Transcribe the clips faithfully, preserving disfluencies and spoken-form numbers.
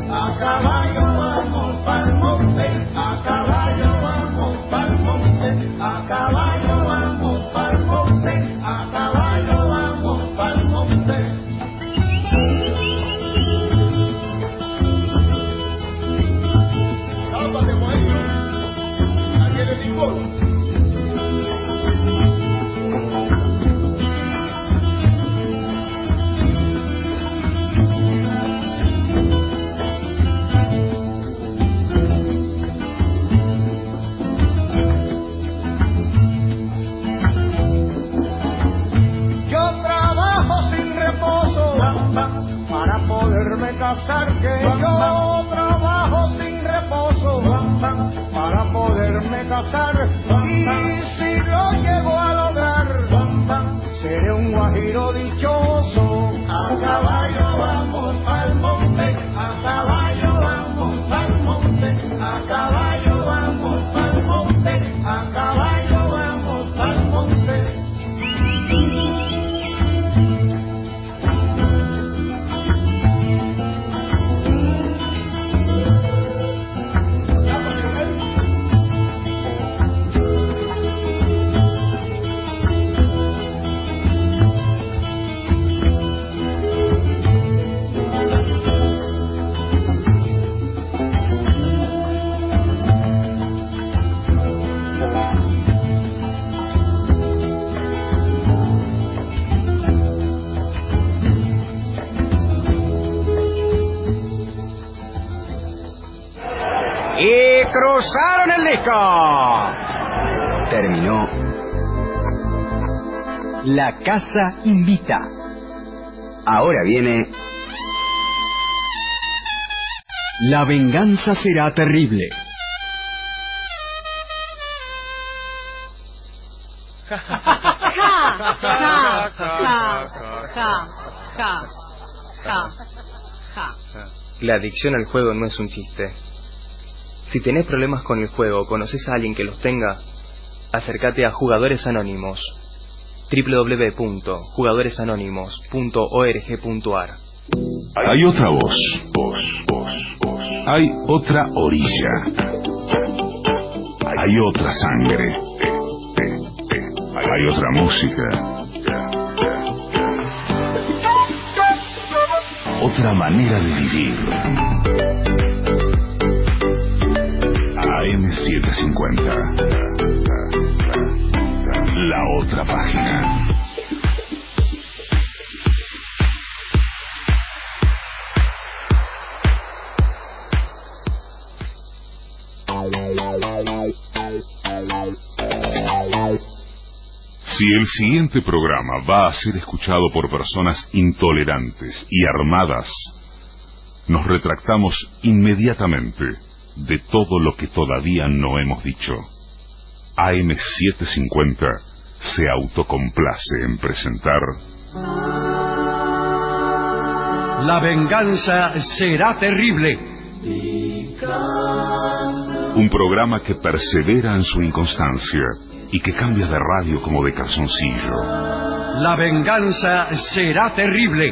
a caballo vamos pa'l monte, a caballo vamos pa'l monte, a caballo vamos pa'l monte, a caballo vamos pa'l monte. Cálmate, maestro, aquí en el licor. Para poderme casar, que yo trabajo sin reposo para poderme casar, y si lo llego a lograr seré un guajiro dichoso. A caballo vamos al monte, a caballo vamos al monte, a caballo vamos al monte, a caballo vamos al monte. Y cruzaron el disco. Terminó La Casa Invita. Ahora viene La Venganza Será Terrible. Ja, ja, ja, ja, ja, ja, ja. La adicción al juego no es un chiste. Si tenés problemas con el juego o conoces a alguien que los tenga, acércate a Jugadores Anónimos. doble u doble u doble u punto jugadores anónimos punto org punto a r. Hay otra voz. Hay otra orilla. Hay otra sangre. Hay otra música. Otra manera de vivir. A M setecientos cincuenta. La otra página. Si el siguiente programa va a ser escuchado por personas intolerantes y armadas, nos retractamos inmediatamente de todo lo que todavía no hemos dicho. A M setecientos cincuenta se autocomplace en presentar La venganza será terrible. Un programa que persevera en su inconstancia y que cambia de radio como de calzoncillo. La venganza será terrible.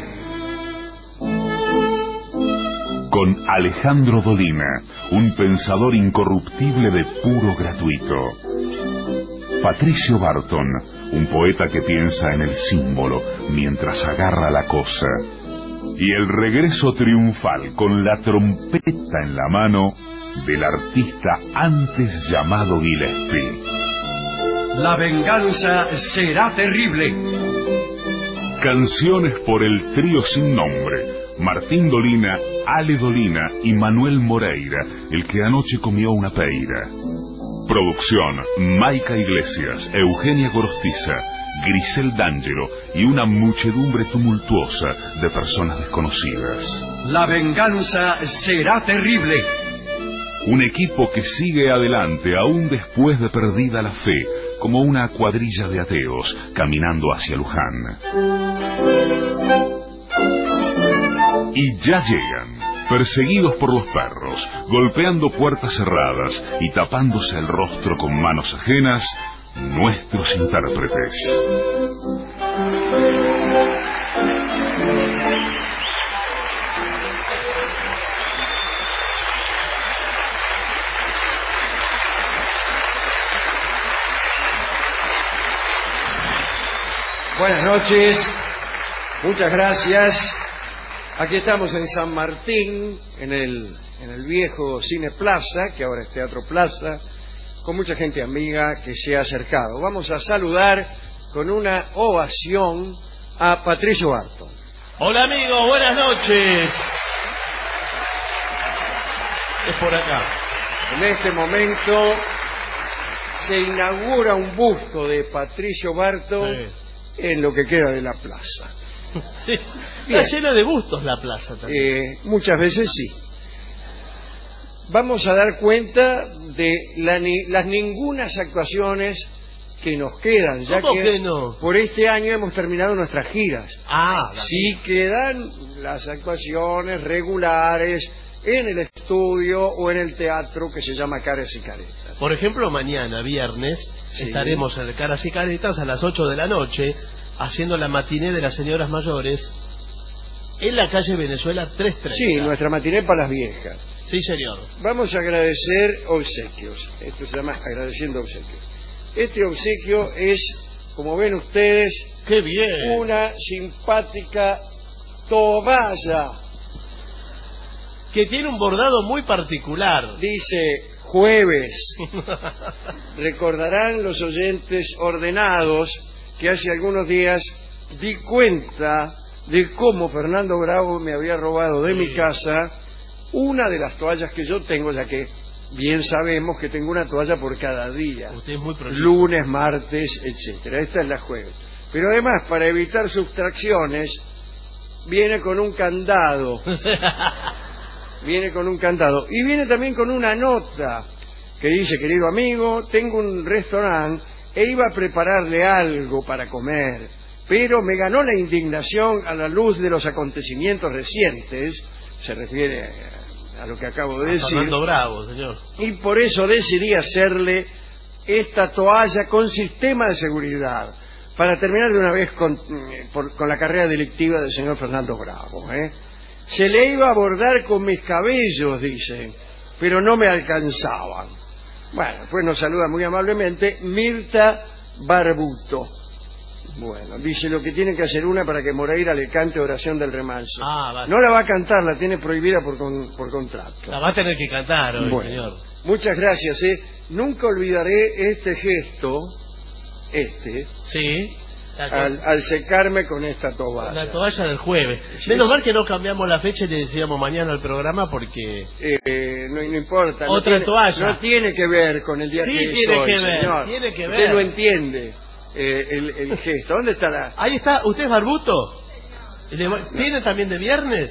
Con Alejandro Dolina, un pensador incorruptible de puro gratuito. Patricio Barton, un poeta que piensa en el símbolo mientras agarra la cosa. Y el regreso triunfal con la trompeta en la mano del artista antes llamado Gillespie. La venganza será terrible. Canciones por el trío sin nombre: Martín Dolina, Ale Dolina y Manuel Moreira, el que anoche comió una peira. Producción: Maica Iglesias, Eugenia Gorostiza, Grisel D'Angelo y una muchedumbre tumultuosa de personas desconocidas. La venganza será terrible. Un equipo que sigue adelante aún después de perdida la fe, como una cuadrilla de ateos caminando hacia Luján. Y ya llegan, perseguidos por los perros, golpeando puertas cerradas y tapándose el rostro con manos ajenas, nuestros intérpretes. Buenas noches, muchas gracias. Aquí estamos en San Martín, en el, en el viejo Cine Plaza, que ahora es Teatro Plaza, con mucha gente amiga que se ha acercado. Vamos a saludar con una ovación a Patricio Barton. Hola amigos, buenas noches. Es por acá. En este momento se inaugura un busto de Patricio Barton sí. en lo que queda de la plaza. Sí, está llena de bustos la plaza también. Eh, muchas veces sí. Vamos a dar cuenta de la, ni, las ningunas actuaciones que nos quedan, ya ¿Cómo que, que no? por este año hemos terminado nuestras giras. Ah, sí quedan las actuaciones regulares en el estudio o en el teatro que se llama Caras y Caretas. Por ejemplo, mañana, viernes, sí. estaremos en el Caras y Caretas a las ocho de la noche haciendo la matiné de las señoras mayores en la calle Venezuela trescientos treinta. Sí, nuestra matiné para las viejas. Sí, señor. Vamos a agradecer obsequios. Esto se llama agradeciendo obsequios. Este obsequio es, como ven ustedes, ¡qué bien! Una simpática toalla que tiene un bordado muy particular. Dice jueves. Recordarán los oyentes ordenados que hace algunos días di cuenta de cómo Fernando Bravo me había robado de sí. mi casa una de las toallas que yo tengo, ya que bien sabemos que tengo una toalla por cada día. Usted es muy prolijo. Lunes, martes, etcétera. Esta es la jueves. Pero además, para evitar sustracciones, viene con un candado. Viene con un candado. Y viene también con una nota que dice: querido amigo, tengo un restaurante e iba a prepararle algo para comer, pero me ganó la indignación a la luz de los acontecimientos recientes. Se refiere a lo que acabo de decir. Fernando Bravo, señor. Y por eso decidí hacerle esta toalla con sistema de seguridad, para terminar de una vez con, por, con la carrera delictiva del señor Fernando Bravo. ¿eh? Se le iba a bordar con mis cabellos, dicen, pero no me alcanzaban. Bueno, pues nos saluda muy amablemente Mirta Barbuto. Bueno, dice lo que tiene que hacer una para que Moreira le cante Oración del Remanso. Ah, vale. No la va a cantar, la tiene prohibida por, con, por contrato. La va a tener que cantar hoy, bueno, señor. Muchas gracias. ¿eh? Nunca olvidaré este gesto, este, sí, al, al secarme con esta toalla. La toalla del jueves. Sí, Menos sí. mal que no cambiamos la fecha y le decíamos mañana al programa porque... Eh, no, no importa. Otra no tiene, toalla. No tiene que ver con el día sí, que es tiene hoy, que ver, señor. Tiene que ver. Usted lo entiende. Eh, el, el gesto. ¿Dónde está la...? Ahí está. ¿Usted es Barbuto? ¿Tiene también de viernes?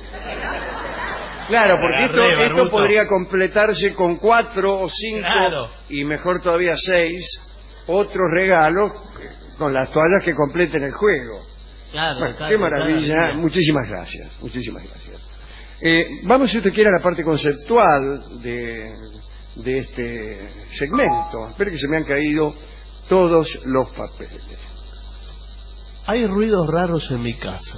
Claro, porque esto, Agarré, esto podría completarse con cuatro o cinco, claro. y mejor todavía seis, otros regalos con las toallas que completen el juego. Claro, bueno, claro, qué maravilla. Claro. Muchísimas gracias. Muchísimas gracias. Eh, vamos, si usted quiere, a la parte conceptual de, de este segmento. Espero que se me han caído todos los papeles. Hay ruidos raros en mi casa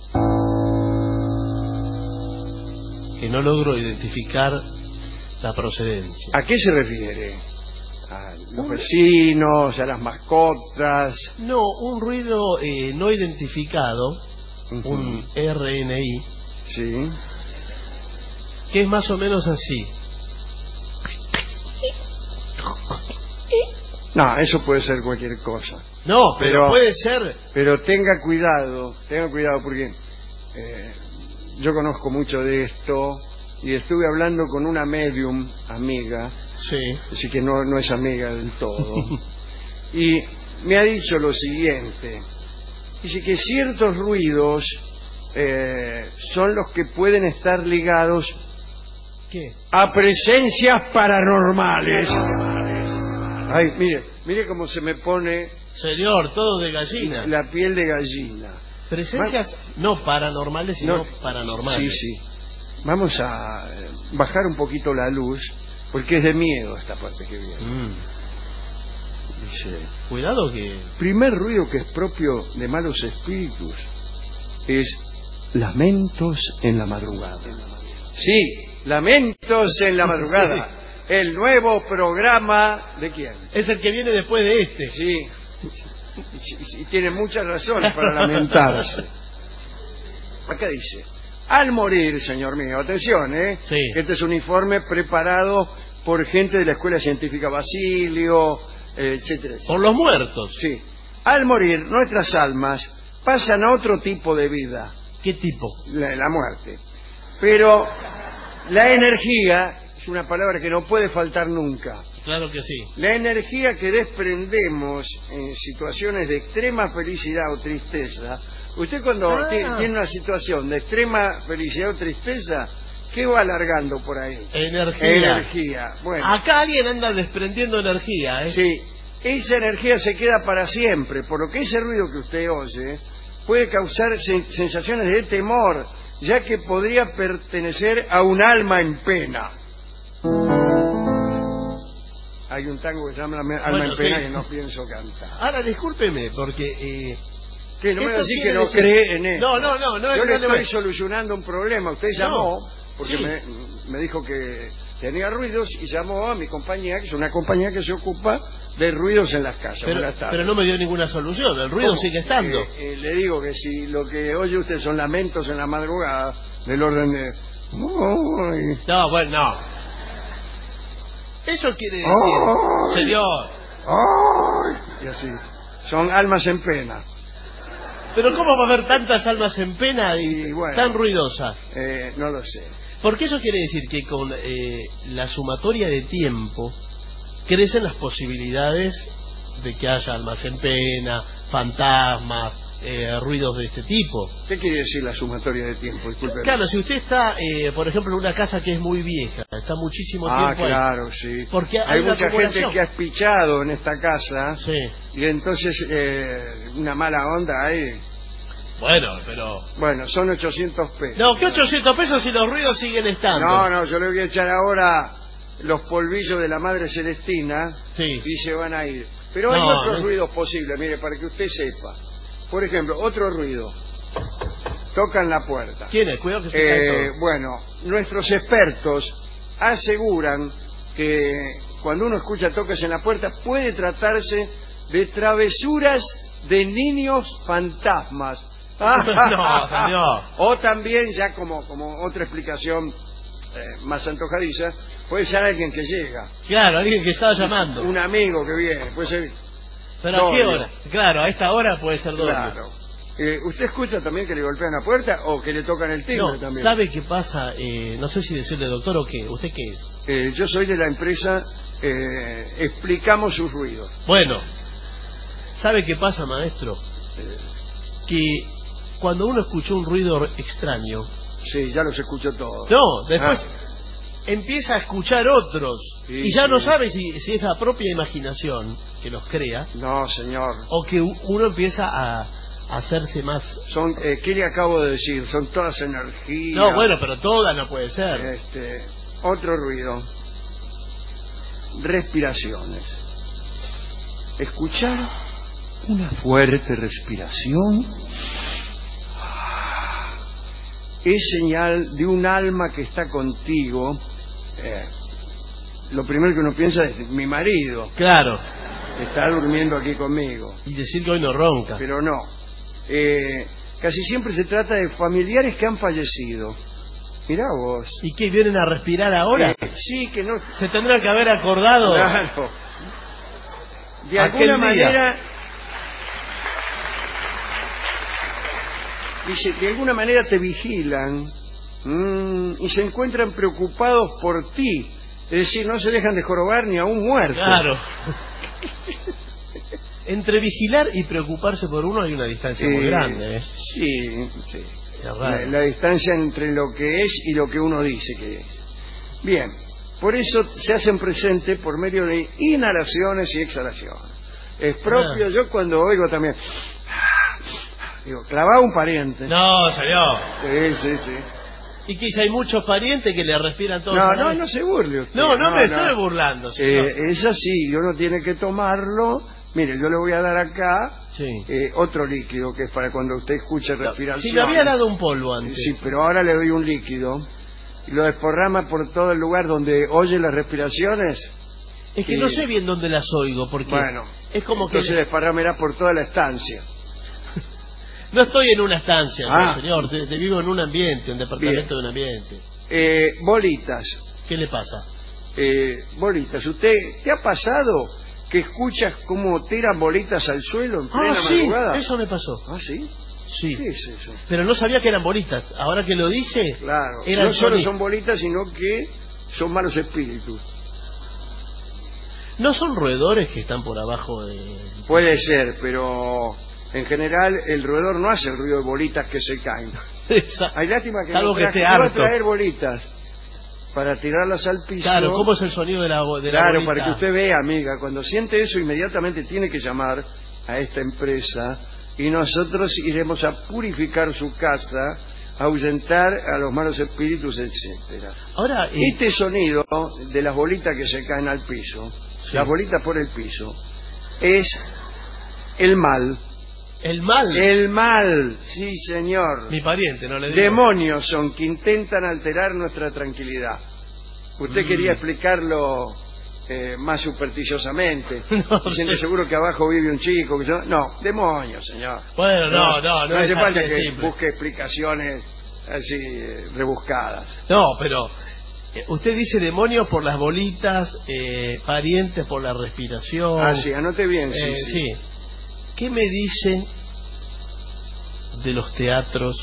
que no logro identificar la procedencia. ¿A qué se refiere? ¿A los vecinos? ¿A las mascotas? No, un ruido eh, no identificado, uh-huh. un R N I, sí, que es más o menos así. No, eso puede ser cualquier cosa. No, pero, pero puede ser. Pero tenga cuidado, tenga cuidado porque eh, yo conozco mucho de esto y estuve hablando con una medium amiga, sí, así que no, no es amiga del todo, y me ha dicho lo siguiente: dice que ciertos ruidos eh, son los que pueden estar ligados ¿Qué? a presencias paranormales. Ay, mire, mire cómo se me pone... Señor, todo de gallina. La piel de gallina. Presencias no paranormales, sino no, paranormales. Sí, sí. Vamos a bajar un poquito la luz, porque es de miedo esta parte que viene. Mm. Dice... Cuidado que... Primer ruido que es propio de malos espíritus es lamentos en la madrugada. Sí, lamentos en la madrugada. Sí. El nuevo programa, ¿de quién? Es el que viene después de este. Sí. Y, y tiene muchas razones para lamentarse. Acá dice, al morir, señor mío, atención, ¿eh? Sí. Este es un informe preparado por gente de la Escuela Científica Basilio, eh, etcétera, etcétera. Por los muertos. Sí. Al morir, nuestras almas pasan a otro tipo de vida. ¿Qué tipo? La, la muerte. Pero la energía es una palabra que no puede faltar nunca. Claro que sí. La energía que desprendemos en situaciones de extrema felicidad o tristeza. Usted cuando Ah. tiene, tiene una situación de extrema felicidad o tristeza, ¿qué va alargando por ahí? Energía. Energía. Bueno, Acá alguien anda desprendiendo energía, ¿eh? sí, esa energía se queda para siempre, por lo que ese ruido que usted oye puede causar sen- sensaciones de temor, ya que podría pertenecer a un alma en pena. Hay un tango que se llama Alma Bueno, en pena sí. que no pienso cantar. Ahora, discúlpeme, porque... Eh, Que no me va a esto decir quiere que no decir- cree en esto. No, no, no, no, Yo no le le estoy voy- solucionando un problema. Usted llamó No, porque sí. me, me dijo que tenía ruidos y llamó a mi compañía, que es una compañía que se ocupa de ruidos en las casas. pero, Buenas tardes. pero no me dio ninguna solución, el ruido ¿Cómo? sigue estando. Eh, eh, le digo que si lo que oye usted son lamentos en la madrugada del orden de... Ay, No, bueno, no. Eso quiere decir, Ay. señor, ay, y así. Son almas en pena. pero ¿cómo va a haber tantas almas en pena y, Y bueno. tan ruidosas? Eh, no lo sé. Porque eso quiere decir que con eh, la sumatoria de tiempo crecen las posibilidades de que haya almas en pena, fantasmas, eh, ruidos de este tipo. ¿Qué quiere decir la sumatoria de tiempo? Disculpe. Claro, si usted está, eh, por ejemplo, en una casa que es muy vieja, está muchísimo Ah, tiempo ahí. claro, sí. Porque hay hay una mucha gente acumulación. que ha espichado en esta casa Sí. y entonces eh, una mala onda ahí. Bueno, pero... Bueno, son ochocientos pesos. No, ¿qué ochocientos pesos si los ruidos siguen estando? No, no, yo le voy a echar ahora los polvillos de la Madre Celestina Sí. y se van a ir. Pero hay No, otros no es- ruidos posibles, mire, para que usted sepa. Por ejemplo, otro ruido. Tocan la puerta. ¿Quién es? Cuidado que se cae Eh, todo. bueno, nuestros expertos aseguran que cuando uno escucha toques en la puerta puede tratarse de travesuras de niños fantasmas. No, señor. O también, ya como, como otra explicación eh, más antojadiza, puede ser alguien que llega, Claro, alguien que estaba llamando. un amigo que viene, puede ser... ¿Pero a qué novio. hora? Claro, a esta hora puede ser doble. Claro. Eh, ¿Usted escucha también que le golpean la puerta o que le tocan el timbre No, también? ¿sabe qué pasa? Eh, no sé si decirle doctor o qué. ¿Usted qué es? Eh, yo soy de la empresa eh, Explicamos sus ruidos. Bueno, ¿sabe qué pasa, maestro? Eh, Que cuando uno escuchó un ruido extraño, sí, ya los escucho todos. no, después Ah. empieza a escuchar otros Sí, y ya sí. no sabe si, si es la propia imaginación que los crea No, señor. o que u- uno empieza a, a hacerse más... Son, eh, ¿qué le acabo de decir? Son todas energías. No, bueno, pero toda no puede ser. Este, otro ruido. Respiraciones. Escuchar una fuerte respiración es señal de un alma que está contigo. Eh, lo primero que uno piensa es mi marido, Claro, que está durmiendo aquí conmigo. y decir que hoy no ronca. Pero no. Eh, casi siempre se trata de familiares que han fallecido. Mirá vos. ¿Y qué, vienen a respirar ahora? Eh, sí, que no... Se tendrán que haber acordado. Claro. De Aquel alguna día. manera... Dice, de alguna manera te vigilan mm, y se encuentran preocupados por ti. Es decir, no se dejan de jorobar ni a un muerto. Claro. Entre vigilar y preocuparse por uno hay una distancia muy Eh, grande, ¿eh? Sí, sí. Es raro. La, la distancia entre lo que es y lo que uno dice que es. Bien, por eso se hacen presentes por medio de inhalaciones y exhalaciones. Es propio, Ah. yo cuando oigo también... Digo, clavaba un pariente. No, señor. Sí, sí, sí. ¿Y que si hay muchos parientes que le respiran todos? No, a la no, vez? no se burle usted. No, no me estoy burlando, señor. Eh, es así, y uno tiene que tomarlo. Mire, yo le voy a dar acá Sí. eh, otro líquido que es para cuando usted escuche respiración. Si me había dado un polvo antes. Sí, pero ahora le doy un líquido y lo desparrama por todo el lugar donde oye las respiraciones. Es que y- no sé bien dónde las oigo, porque Bueno. Es como Entonces que... desparramará por toda la estancia. No estoy en una estancia, Ah. no, señor. Te, te vivo en un ambiente, un departamento Bien. de un ambiente. Eh, bolitas. ¿Qué le pasa? Eh, bolitas. ¿Usted te ha pasado que escuchas cómo tiran bolitas al suelo en plena Ah, sí, madrugada? eso me pasó. ¿Ah, sí? Sí. ¿Qué es eso? Pero no sabía que eran bolitas. Ahora que lo dice... Claro. Era No el solo sonido. son bolitas, sino que son malos espíritus. ¿No son roedores que están por abajo de...? Puede ser, pero en general el roedor no hace el ruido de bolitas que se caen. Esa- Hay lástima que Salvo no que traje- esté iba a harto. traer bolitas para tirarlas al piso. Claro, ¿cómo es el sonido de la, bo- de la Claro, bolita? para que usted vea, amiga, cuando siente eso inmediatamente tiene que llamar a esta empresa y nosotros iremos a purificar su casa, a ahuyentar a los malos espíritus, etcétera. Ahora, eh, Este sonido de las bolitas que se caen al piso, Sí. las bolitas por el piso, es el mal. el mal... El mal, sí señor. Mi pariente, no le digo. Demonios son que intentan alterar nuestra tranquilidad. Usted Mm. quería explicarlo eh, más supersticiosamente. No diciendo sé. seguro que abajo vive un chico. Que yo... No, demonios, señor. Bueno, no, no, no, hace es falta así de que simple. busque explicaciones así eh, rebuscadas. No, pero... eh, Usted dice demonios por las bolitas, eh, parientes por la respiración. Ah, sí, anote bien, sí, Eh, sí. sí. ¿Qué me dice de los teatros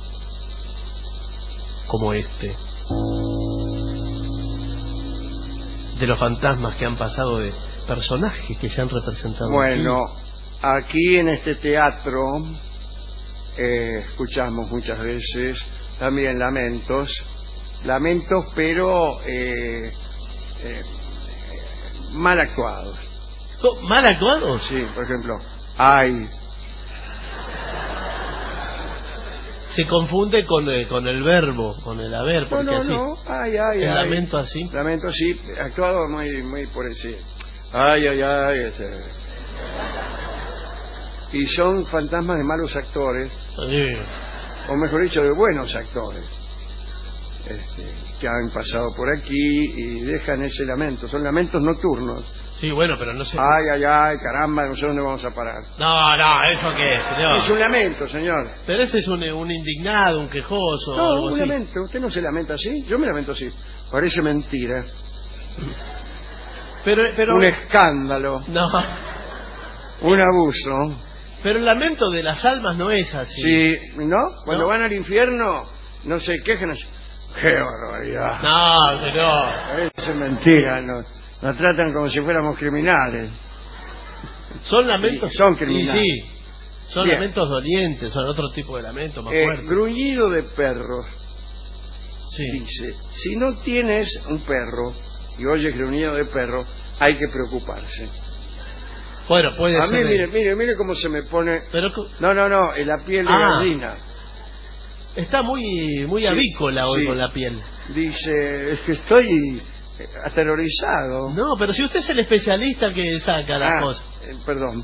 como este? De los fantasmas que han pasado, de personajes que se han representado. Bueno, aquí. aquí en este teatro eh, escuchamos muchas veces también lamentos, lamentos pero eh, eh, mal actuados. ¿Oh, ¿Mal actuados? Sí, por ejemplo, ay, Se confunde con, eh, con el verbo, con el haber, no, porque no, así. no, ay, ay, El ay. lamento así. Lamento sí, actuado muy, muy por encima. Ay, ay, ay, este. Y son fantasmas de malos actores, Sí. o mejor dicho, de buenos actores, este, que han pasado por aquí y dejan ese lamento. Son lamentos nocturnos. Sí, bueno, pero no sé. Ay, ay, ay, caramba, no sé dónde vamos a parar. No, no, ¿eso qué es, señor? Es un lamento, señor. Pero ese es un, un indignado, un quejoso. No, algo un así. lamento. ¿Usted no se lamenta así? Yo me lamento así. Parece mentira. Pero, pero, Un escándalo. no, Un abuso. pero el lamento de las almas no es así. Sí, ¿no? Cuando ¿No? van al infierno, no se quejan así. ¡Qué barbaridad! No, señor. Parece mentira, nos, nos tratan como si fuéramos criminales. Son lamentos. Sí, son criminales. Y sí, son Bien. lamentos dolientes, son otro tipo de lamento más Eh, fuerte. gruñido de perros. Sí. Dice, si no tienes un perro y oyes gruñido de perro, hay que preocuparse. Bueno, puede A mí, ser. de- mire, mire, mire cómo se me pone... Pero cu- No, no, no, en la piel de Ah. gallina. está muy, muy Sí, avícola hoy sí. con la piel. Dice, es que estoy eh, aterrorizado. No, pero si usted es el especialista que saca las Ah, cosas. eh, perdón.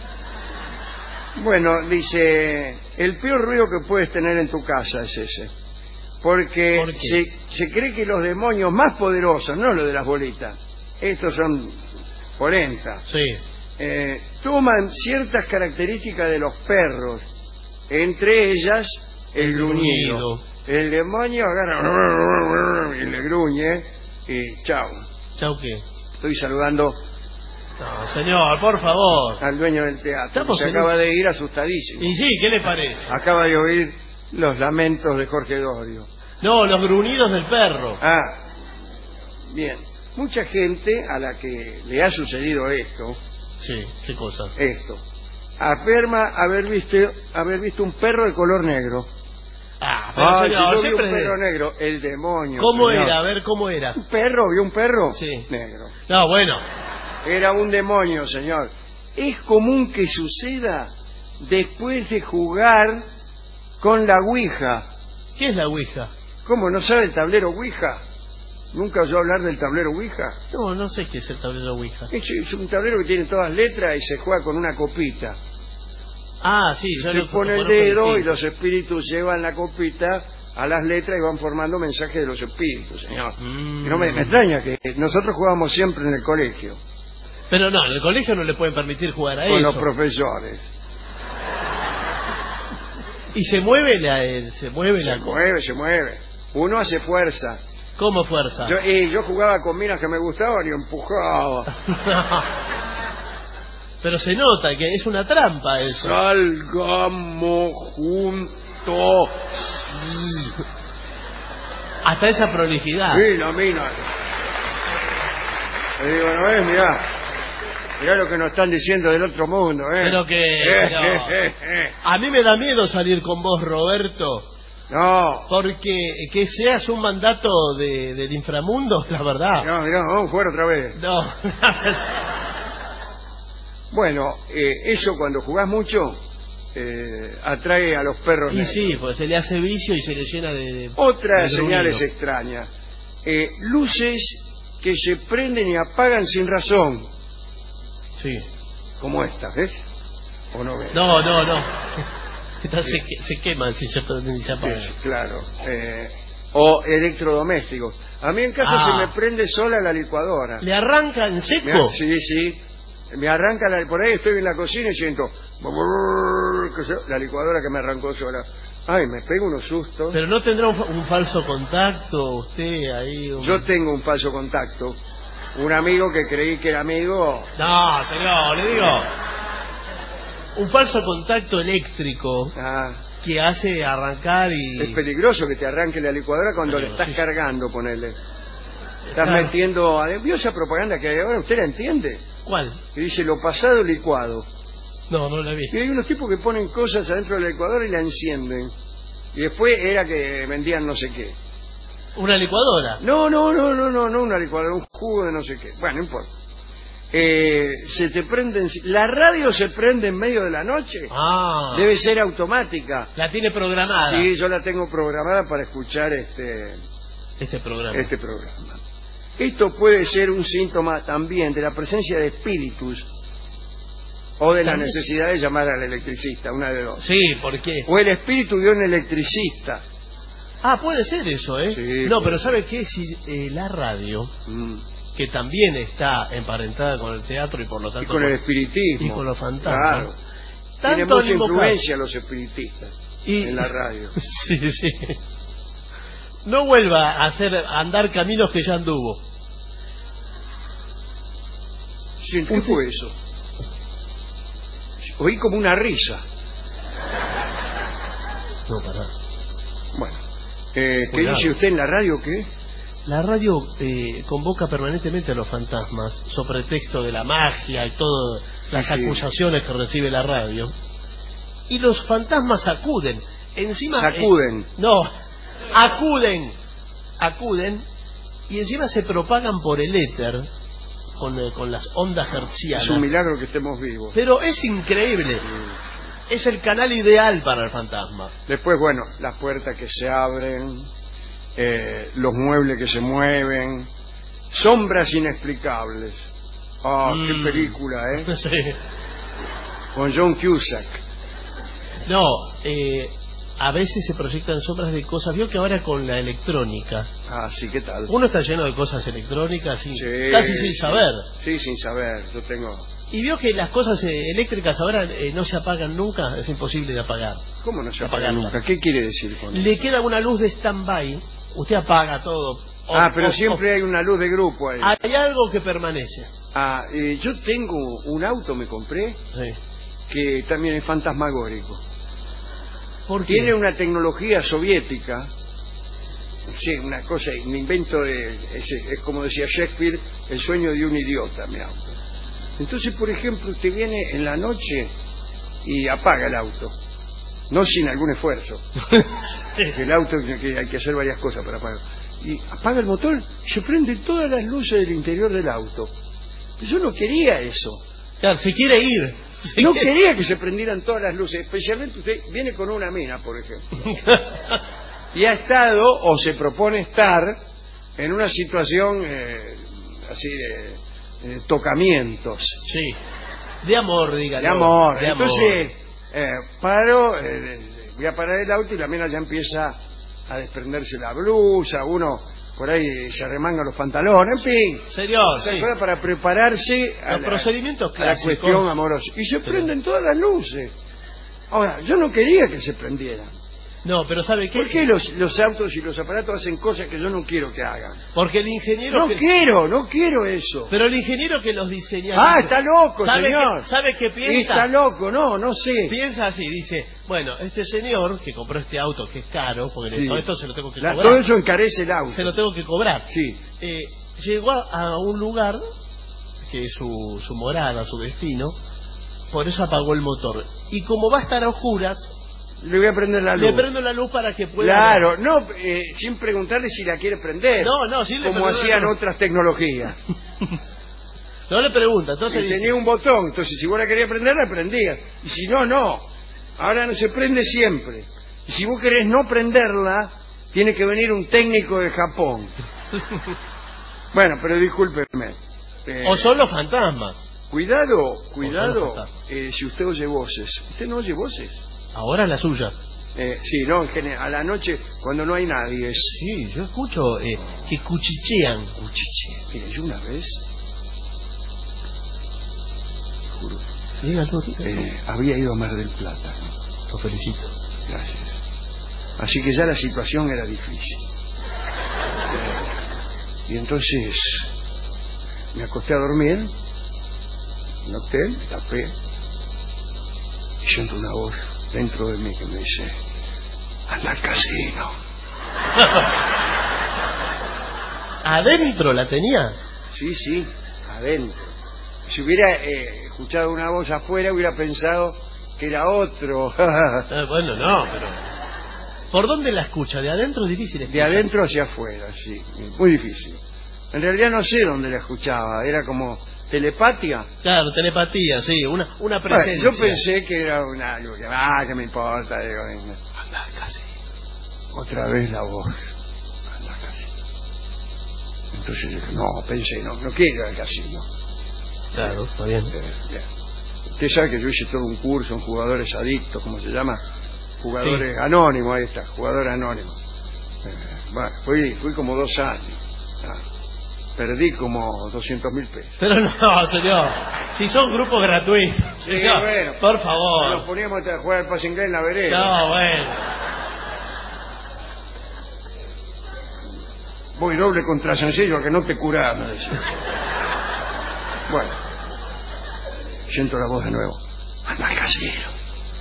Bueno, dice, el peor ruido que puedes tener en tu casa es ese. Porque ¿Por qué? se, se cree que los demonios más poderosos, no los de las bolitas, estos son polenta, Sí. eh, toman ciertas características de los perros, entre ellas el El gruñido. gruñido. El demonio agarra y le gruñe y chao. ¿Chau qué? Estoy saludando No, señor, por favor. al dueño del teatro, Estamos que se en acaba un- de ir asustadísimo. Y sí, ¿qué le parece? Acaba de oír los lamentos de Jorge Dorio. No, los gruñidos del perro. Ah, bien. Mucha gente a la que le ha sucedido esto, Sí, qué cosa. esto, afirma haber visto, haber visto un perro de color negro. Ah, pero Ah, señor, si yo vi siempre... un perro negro, el demonio. ¿Cómo señor. era? A ver, ¿cómo era? ¿Un perro? ¿Vio un perro? Sí. Negro. No, bueno. Era un demonio, señor. Es común que suceda después de jugar con la Ouija. ¿Qué es la Ouija? ¿Cómo no sabe el tablero Ouija? ¿Nunca oyó hablar del tablero Ouija? No, no sé qué es el tablero Ouija. Es, es un tablero que tiene todas letras y se juega con una copita. Ah, sí, yo Usted lo pone el conozco dedo y distinto. los espíritus llevan la copita a las letras y van formando mensajes de los espíritus, señor. Mm. Y no me, me extraña que nosotros jugábamos siempre en el colegio. Pero no, en el colegio no le pueden permitir jugar a con eso. los profesores. Y se mueve la... eh, se mueve Se la... mueve, se mueve. Uno hace fuerza. ¿Cómo fuerza? Yo, y yo jugaba con minas que me gustaban y empujaba. Pero se nota que es una trampa eso. Salgamos juntos. Hasta esa prolijidad. Sí, la mina. Le digo, no ves, mirá. Mirá lo que nos están diciendo del otro mundo, ¿eh? Pero que... Eh, pero- eh, eh, eh. A mí me da miedo salir con vos, Roberto. No. Porque que seas un mandato de, del inframundo, la verdad. No, no, vamos a jugar otra vez. No. Bueno, eh, eso cuando jugás mucho eh, atrae a los perros Y negros. sí, pues se le hace vicio y se le llena de... de Otras de señales ruido. extrañas. Eh, luces que se prenden y apagan sin razón. Sí. Como estas, ¿ves? ¿O no ves? No, no, no. Estas se, que- se queman si se prenden y se apagan. Sí, claro. Eh, o electrodomésticos. A mí en casa Ah. se me prende sola la licuadora. ¿Le arranca en Me seco? ha- sí, sí. Me arranca la, por ahí estoy en la cocina y siento que se- la licuadora que me arrancó sola. Ay, me pego unos sustos. Pero no tendrá un, fa- un falso contacto usted ahí. un- Yo tengo un falso contacto. Un amigo que creí que era amigo. No, señor, le digo. Un falso contacto eléctrico Ah, que hace arrancar y... es peligroso que te arranque la licuadora cuando Pero, le estás sí. cargando, ponele. Estás Claro. metiendo... ¿Vio esa propaganda que hay ahora? ¿Usted la entiende? ¿Cuál? Que dice lo pasado licuado. No, no la vi. Y hay unos tipos que ponen cosas adentro de la licuadora y la encienden. Y después era que vendían no sé qué. ¿Una licuadora? No, no, no, no, no, no una licuadora, un jugo de no sé qué. Bueno, no importa. Eh, se te prenden... La radio se prende en medio de la noche. Ah. Debe ser automática. La tiene programada. Sí, yo la tengo programada para escuchar este, Este programa. este programa. Esto puede ser un síntoma también de la presencia de espíritus o de la También. necesidad de llamar al electricista, una de dos. Sí, ¿por qué? O el espíritu de un electricista. Ah, puede ser eso, ¿eh? Sí, no, puede pero ser. ¿sabe qué? Si eh, la radio, Mm. que también está emparentada con el teatro y por lo Y tanto... con el espiritismo. y con los fantasmas. Claro. Tanto Tiene mucha al invocar- influencia los espiritistas Y- en la radio. Sí, sí. No vuelva a hacer a andar caminos que ya anduvo. Sí, ¿qué fue eso? Oí como una risa. No, pará. Bueno, eh, ¿qué Cuidado. dice usted en la radio? ¿Qué? La radio eh, convoca permanentemente a los fantasmas, sobre texto de la magia y todas las Sí. acusaciones que recibe la radio. Y los fantasmas acuden. Encima... Sacuden. eh, no, acuden. Acuden. Y encima se propagan por el éter, con, eh, con las ondas hertzianas. Es un milagro que estemos vivos. Pero es increíble. Es el canal ideal para el fantasma. Después, bueno, las puertas que se abren, eh, los muebles que se mueven, sombras inexplicables. Ah, Mm. qué película, ¿eh? Sí. Con John Cusack. No, eh, a veces se proyectan sombras de cosas. Vio que ahora con la electrónica, Ah, sí, ¿qué tal? uno está lleno de cosas electrónicas y Sí, casi sin saber. Sí, sin saber. Yo tengo... Y vio que las cosas eh, eléctricas ahora eh, no se apagan nunca, es imposible de apagar. ¿Cómo no se apaga Apagarlas. nunca? ¿Qué quiere decir con eso? Le queda una luz de stand-by, usted apaga todo. O- Ah, pero o- siempre hay una luz de grupo ahí. o- hay algo que permanece. Ah, eh, yo tengo un auto, me compré, Sí. que también es fantasmagórico. ¿Por qué? Tiene una tecnología soviética, sí, una cosa, un invento de, es, es como decía Shakespeare, el sueño de un idiota, mi auto. Entonces, por ejemplo, usted viene en la noche y apaga el auto, no sin algún esfuerzo. El auto que que hay que hacer varias cosas para apagar. Y apaga el motor y se prenden todas las luces del interior del auto. Yo no quería eso. Claro, se quiere ir. Se No quiere- quería que se prendieran todas las luces, especialmente usted viene con una mina, por ejemplo, y ha estado o se propone estar en una situación eh, así de, de tocamientos, Sí. De amor, dígalo. de amor. De amor. Entonces, eh, paro, eh, voy a parar el auto y la mina ya empieza a desprenderse la blusa, uno por ahí se arremanga los pantalones, en fin. Serio, Se sí. puede para prepararse a Los la, procedimientos a la clásicos. cuestión amorosa. Y se Sí. prenden todas las luces. Ahora, yo no quería que se prendieran. No, pero ¿sabe qué? ¿Por qué los, los autos y los aparatos hacen cosas que yo no quiero que hagan? Porque el ingeniero... No que... quiero, no quiero eso. Pero el ingeniero que los diseña... Ah, dice, está loco, ¿sabe señor. Qué, ¿Sabe qué piensa? Está loco, no, no sé. Piensa así, dice, bueno, este señor que compró este auto que es caro, porque Sí. todo esto se lo tengo que La- cobrar. todo eso encarece el auto. Se lo tengo que cobrar. Sí. Eh, llegó a, a un lugar que es su, su morada, su destino, por eso apagó el motor. Y como va a estar a oscuras, Le voy a prender la luz. le prendo la luz para que pueda... Claro, ver. no, eh, sin preguntarle si la quiere prender. No, no, sí le Como prendo la hacían luz. otras tecnologías. No le pregunta, Y entonces dice, tenía un botón, entonces si vos la querías prender, la prendía. Y si no, no. Ahora no se prende siempre. Y si vos querés no prenderla, tiene que venir un técnico de Japón. Bueno, pero discúlpeme. Eh, o son los fantasmas. Cuidado, son cuidado, los fantasmas. eh, si usted oye voces. ¿Usted no oye voces? Ahora la suya. Eh, sí, no, en general, a la noche, cuando no hay nadie. Es... Sí, yo escucho eh, que cuchichean. Cuchiche. Mire, yo una vez, juro, Dígalo, eh, había ido a Mar del Plata. ¿no? lo felicito. Gracias. Así que ya la situación era difícil. Eh, y entonces me acosté a dormir en un hotel, me tapé, y siento una voz dentro de mí que me dice: anda al casino. ¿Adentro la tenía? Sí, sí, adentro. Si hubiera eh, escuchado una voz afuera, hubiera pensado que era otro. Eh, bueno, no, pero... ¿Por dónde la escucha? ¿De adentro es difícil De escuchar? adentro hacia afuera, sí, muy difícil. En realidad no sé dónde la escuchaba, era como telepatía. Claro, telepatía, sí, una, una Bueno, presencia. yo pensé que era un algo que, ah, que me importa, digo, venga. Anda al casino. Otra vez la voz. Anda al casino. Entonces dije, no, pensé, no, no quiero ir al casino. Claro, está bien. Eh, bien. Usted sabe que yo hice todo un curso en jugadores adictos, ¿cómo se llama? Jugadores Sí. anónimos, ahí está, jugador anónimo. Eh, bueno, fui, fui como dos años. Ah, perdí como doscientos mil pesos. Pero no, señor. Si son grupos gratuitos. Sí, señor, bueno. por Nos favor. poníamos a jugar al pase inglés en la vereda. No, bueno. Voy doble contra sencillo a que no te curás, me decía. Bueno, siento la voz de nuevo. Anda al casino.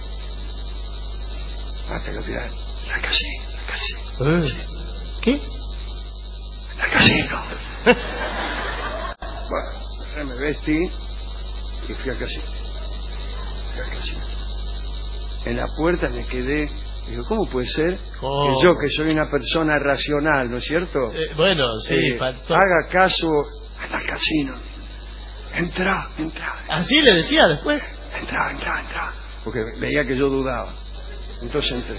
Hasta que final, al casino, al casino. Eh, ¿Qué? Al casino. Bueno, ya me vestí y fui al casino. Fui al casino. En la puerta me quedé. Digo, ¿cómo puede ser ¿Cómo? que yo, que soy una persona racional, ¿no es cierto? Eh, bueno, sí, Eh, faltó. haga caso al casino. Entra, entra, Así le decía después. entra, entra, entra. Porque veía que yo dudaba. Entonces entré.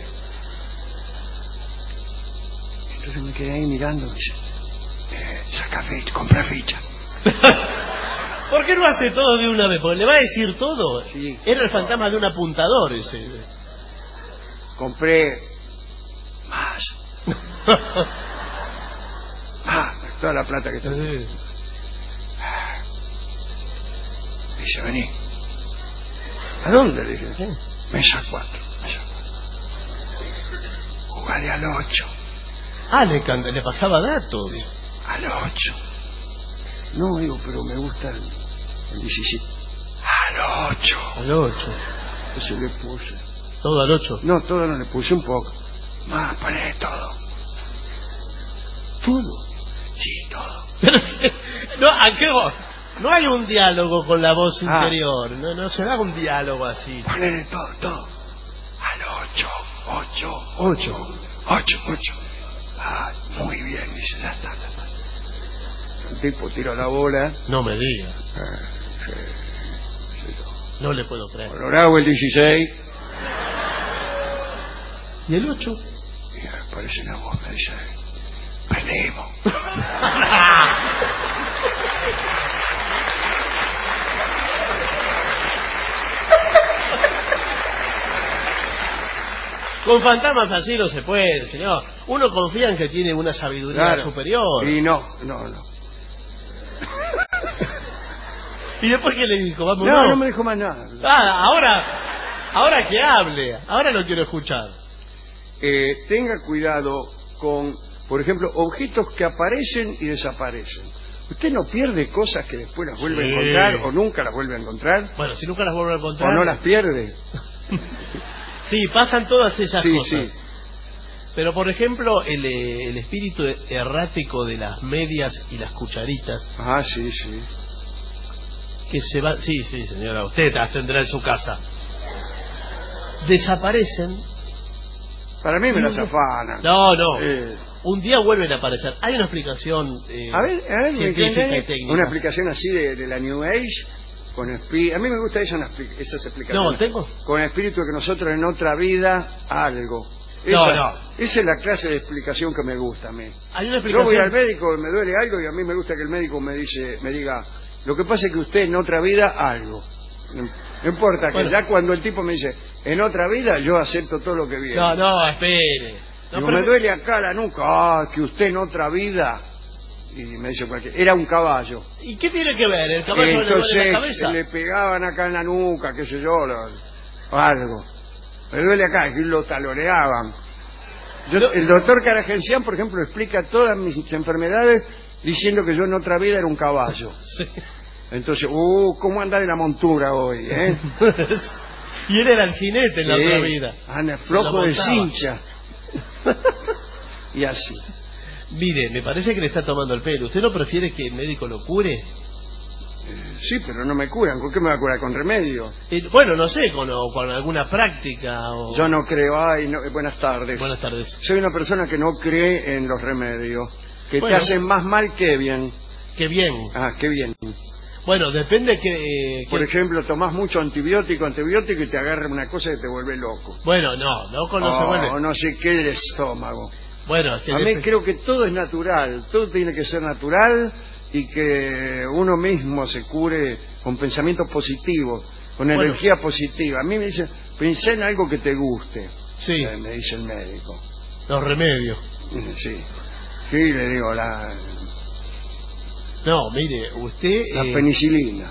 Entonces me quedé ahí mirando. Me dice, eh, saca ficha, compra ficha. ¿Por qué no hace todo de una vez? Porque le va a decir todo. Sí. Era el fantasma de un apuntador ese. Compré más. Ah, toda la plata que tengo. Eh, Dice, vení. ¿A dónde? Le dije. ¿Qué? Mesa cuatro. Mesa cuatro. Jugale al ocho. Ah, le, can- le pasaba datos. Al ocho. No, digo, pero me gusta el, el diecisiete. Al ocho. Al ocho. Entonces le puse. Todo al ocho. No, todo no le puse un poco. Más, poné todo. ¿Todo? Sí, todo. no, ¿a qué voz? No hay un diálogo con la voz Ah. interior. No, no se da un diálogo así. Ponele todo, todo. Al ocho, ocho, ocho, ocho, ocho. Ah, muy bien, dice, ya está, ya está. El tipo tira la bola. No me diga. Ah, sí, sí, No le puedo creer. Colorado el dieciséis. ¿Y el ocho? Y aparece una voz, me dice, perdimos. Con fantasmas así no se puede, señor. Uno confía en que tiene una sabiduría Claro. superior. Y no, no, no. ¿Y después qué le dijo? Vamos, No, no me dijo más nada. Ah, ahora, ahora que hable. Ahora lo quiero escuchar. Eh, tenga cuidado con, por ejemplo, objetos que aparecen y desaparecen. Usted no pierde cosas que después las vuelve Sí. a encontrar o nunca las vuelve a encontrar. Bueno, si nunca las vuelve a encontrar... O no las pierde. Sí, pasan todas esas Sí, cosas. sí. Pero, por ejemplo, el, eh, el espíritu errático de las medias y las cucharitas, Ah, sí, sí. que se va... Sí, sí, señora, usted las tendrá en su casa. Desaparecen. Para mí me las afanan. No, no. Eh, Un día vuelven a aparecer. Hay una explicación eh, a ver, a ver, ¿me científica entiende? y técnica. Una explicación así de, de la New Age, con espí- a mí me gusta esa, esas explicaciones. No, tengo. Con el espíritu de que nosotros en otra vida algo. No, Esa, no. Esa es la clase de explicación que me gusta a mí. Hay una Yo voy explicación... al médico y me duele algo y a mí me gusta que el médico me dice, me diga, lo que pasa es que usted en otra vida algo. No, no importa, que Bueno. ya cuando el tipo me dice, en otra vida yo acepto todo lo que viene. No, no, espere. No, Digo, pero- me duele acá la nuca, ah, que usted en otra vida, y me dice cualquier, era un caballo. ¿Y qué tiene que ver? ¿El caballo le duele Entonces la cabeza? le pegaban acá en la nuca, qué sé yo, lo- algo. Me duele acá, que lo taloneaban. Yo- No. el doctor Caragencián, por ejemplo, explica todas mis enfermedades diciendo que yo en otra vida era un caballo. Sí. Entonces, uh, ¿cómo anda de la montura hoy, eh? Y él era el jinete en la Sí, otra vida. anda Se flojo lo de montaba. cincha. Y así. Mire, me parece que le está tomando el pelo. ¿Usted no prefiere que el médico lo cure? Sí, pero no me curan. ¿Con qué me va a curar? ¿Con remedio? Eh, bueno, no sé, con, o con alguna práctica o... Yo no creo. Ay, no, buenas tardes. Buenas tardes. Soy una persona que no cree en los remedios. Que Bueno. te hacen más mal que bien. Qué bien. Ah, qué bien. Bueno, depende que... eh, Por que- ejemplo, tomás mucho antibiótico, antibiótico y te agarra una cosa que te vuelve loco. Bueno, no, loco no se O vuelve. no sé qué del estómago. Bueno, es que A mí dep- creo que todo es natural. Todo tiene que ser natural y que uno mismo se cure con pensamientos positivos, con Bueno. energía positiva. A mí me dicen, pensé en algo que te guste. Sí, Eh, me dice el médico. los remedios. Sí. Sí, le digo, la, No, mire, usted... la eh, penicilina.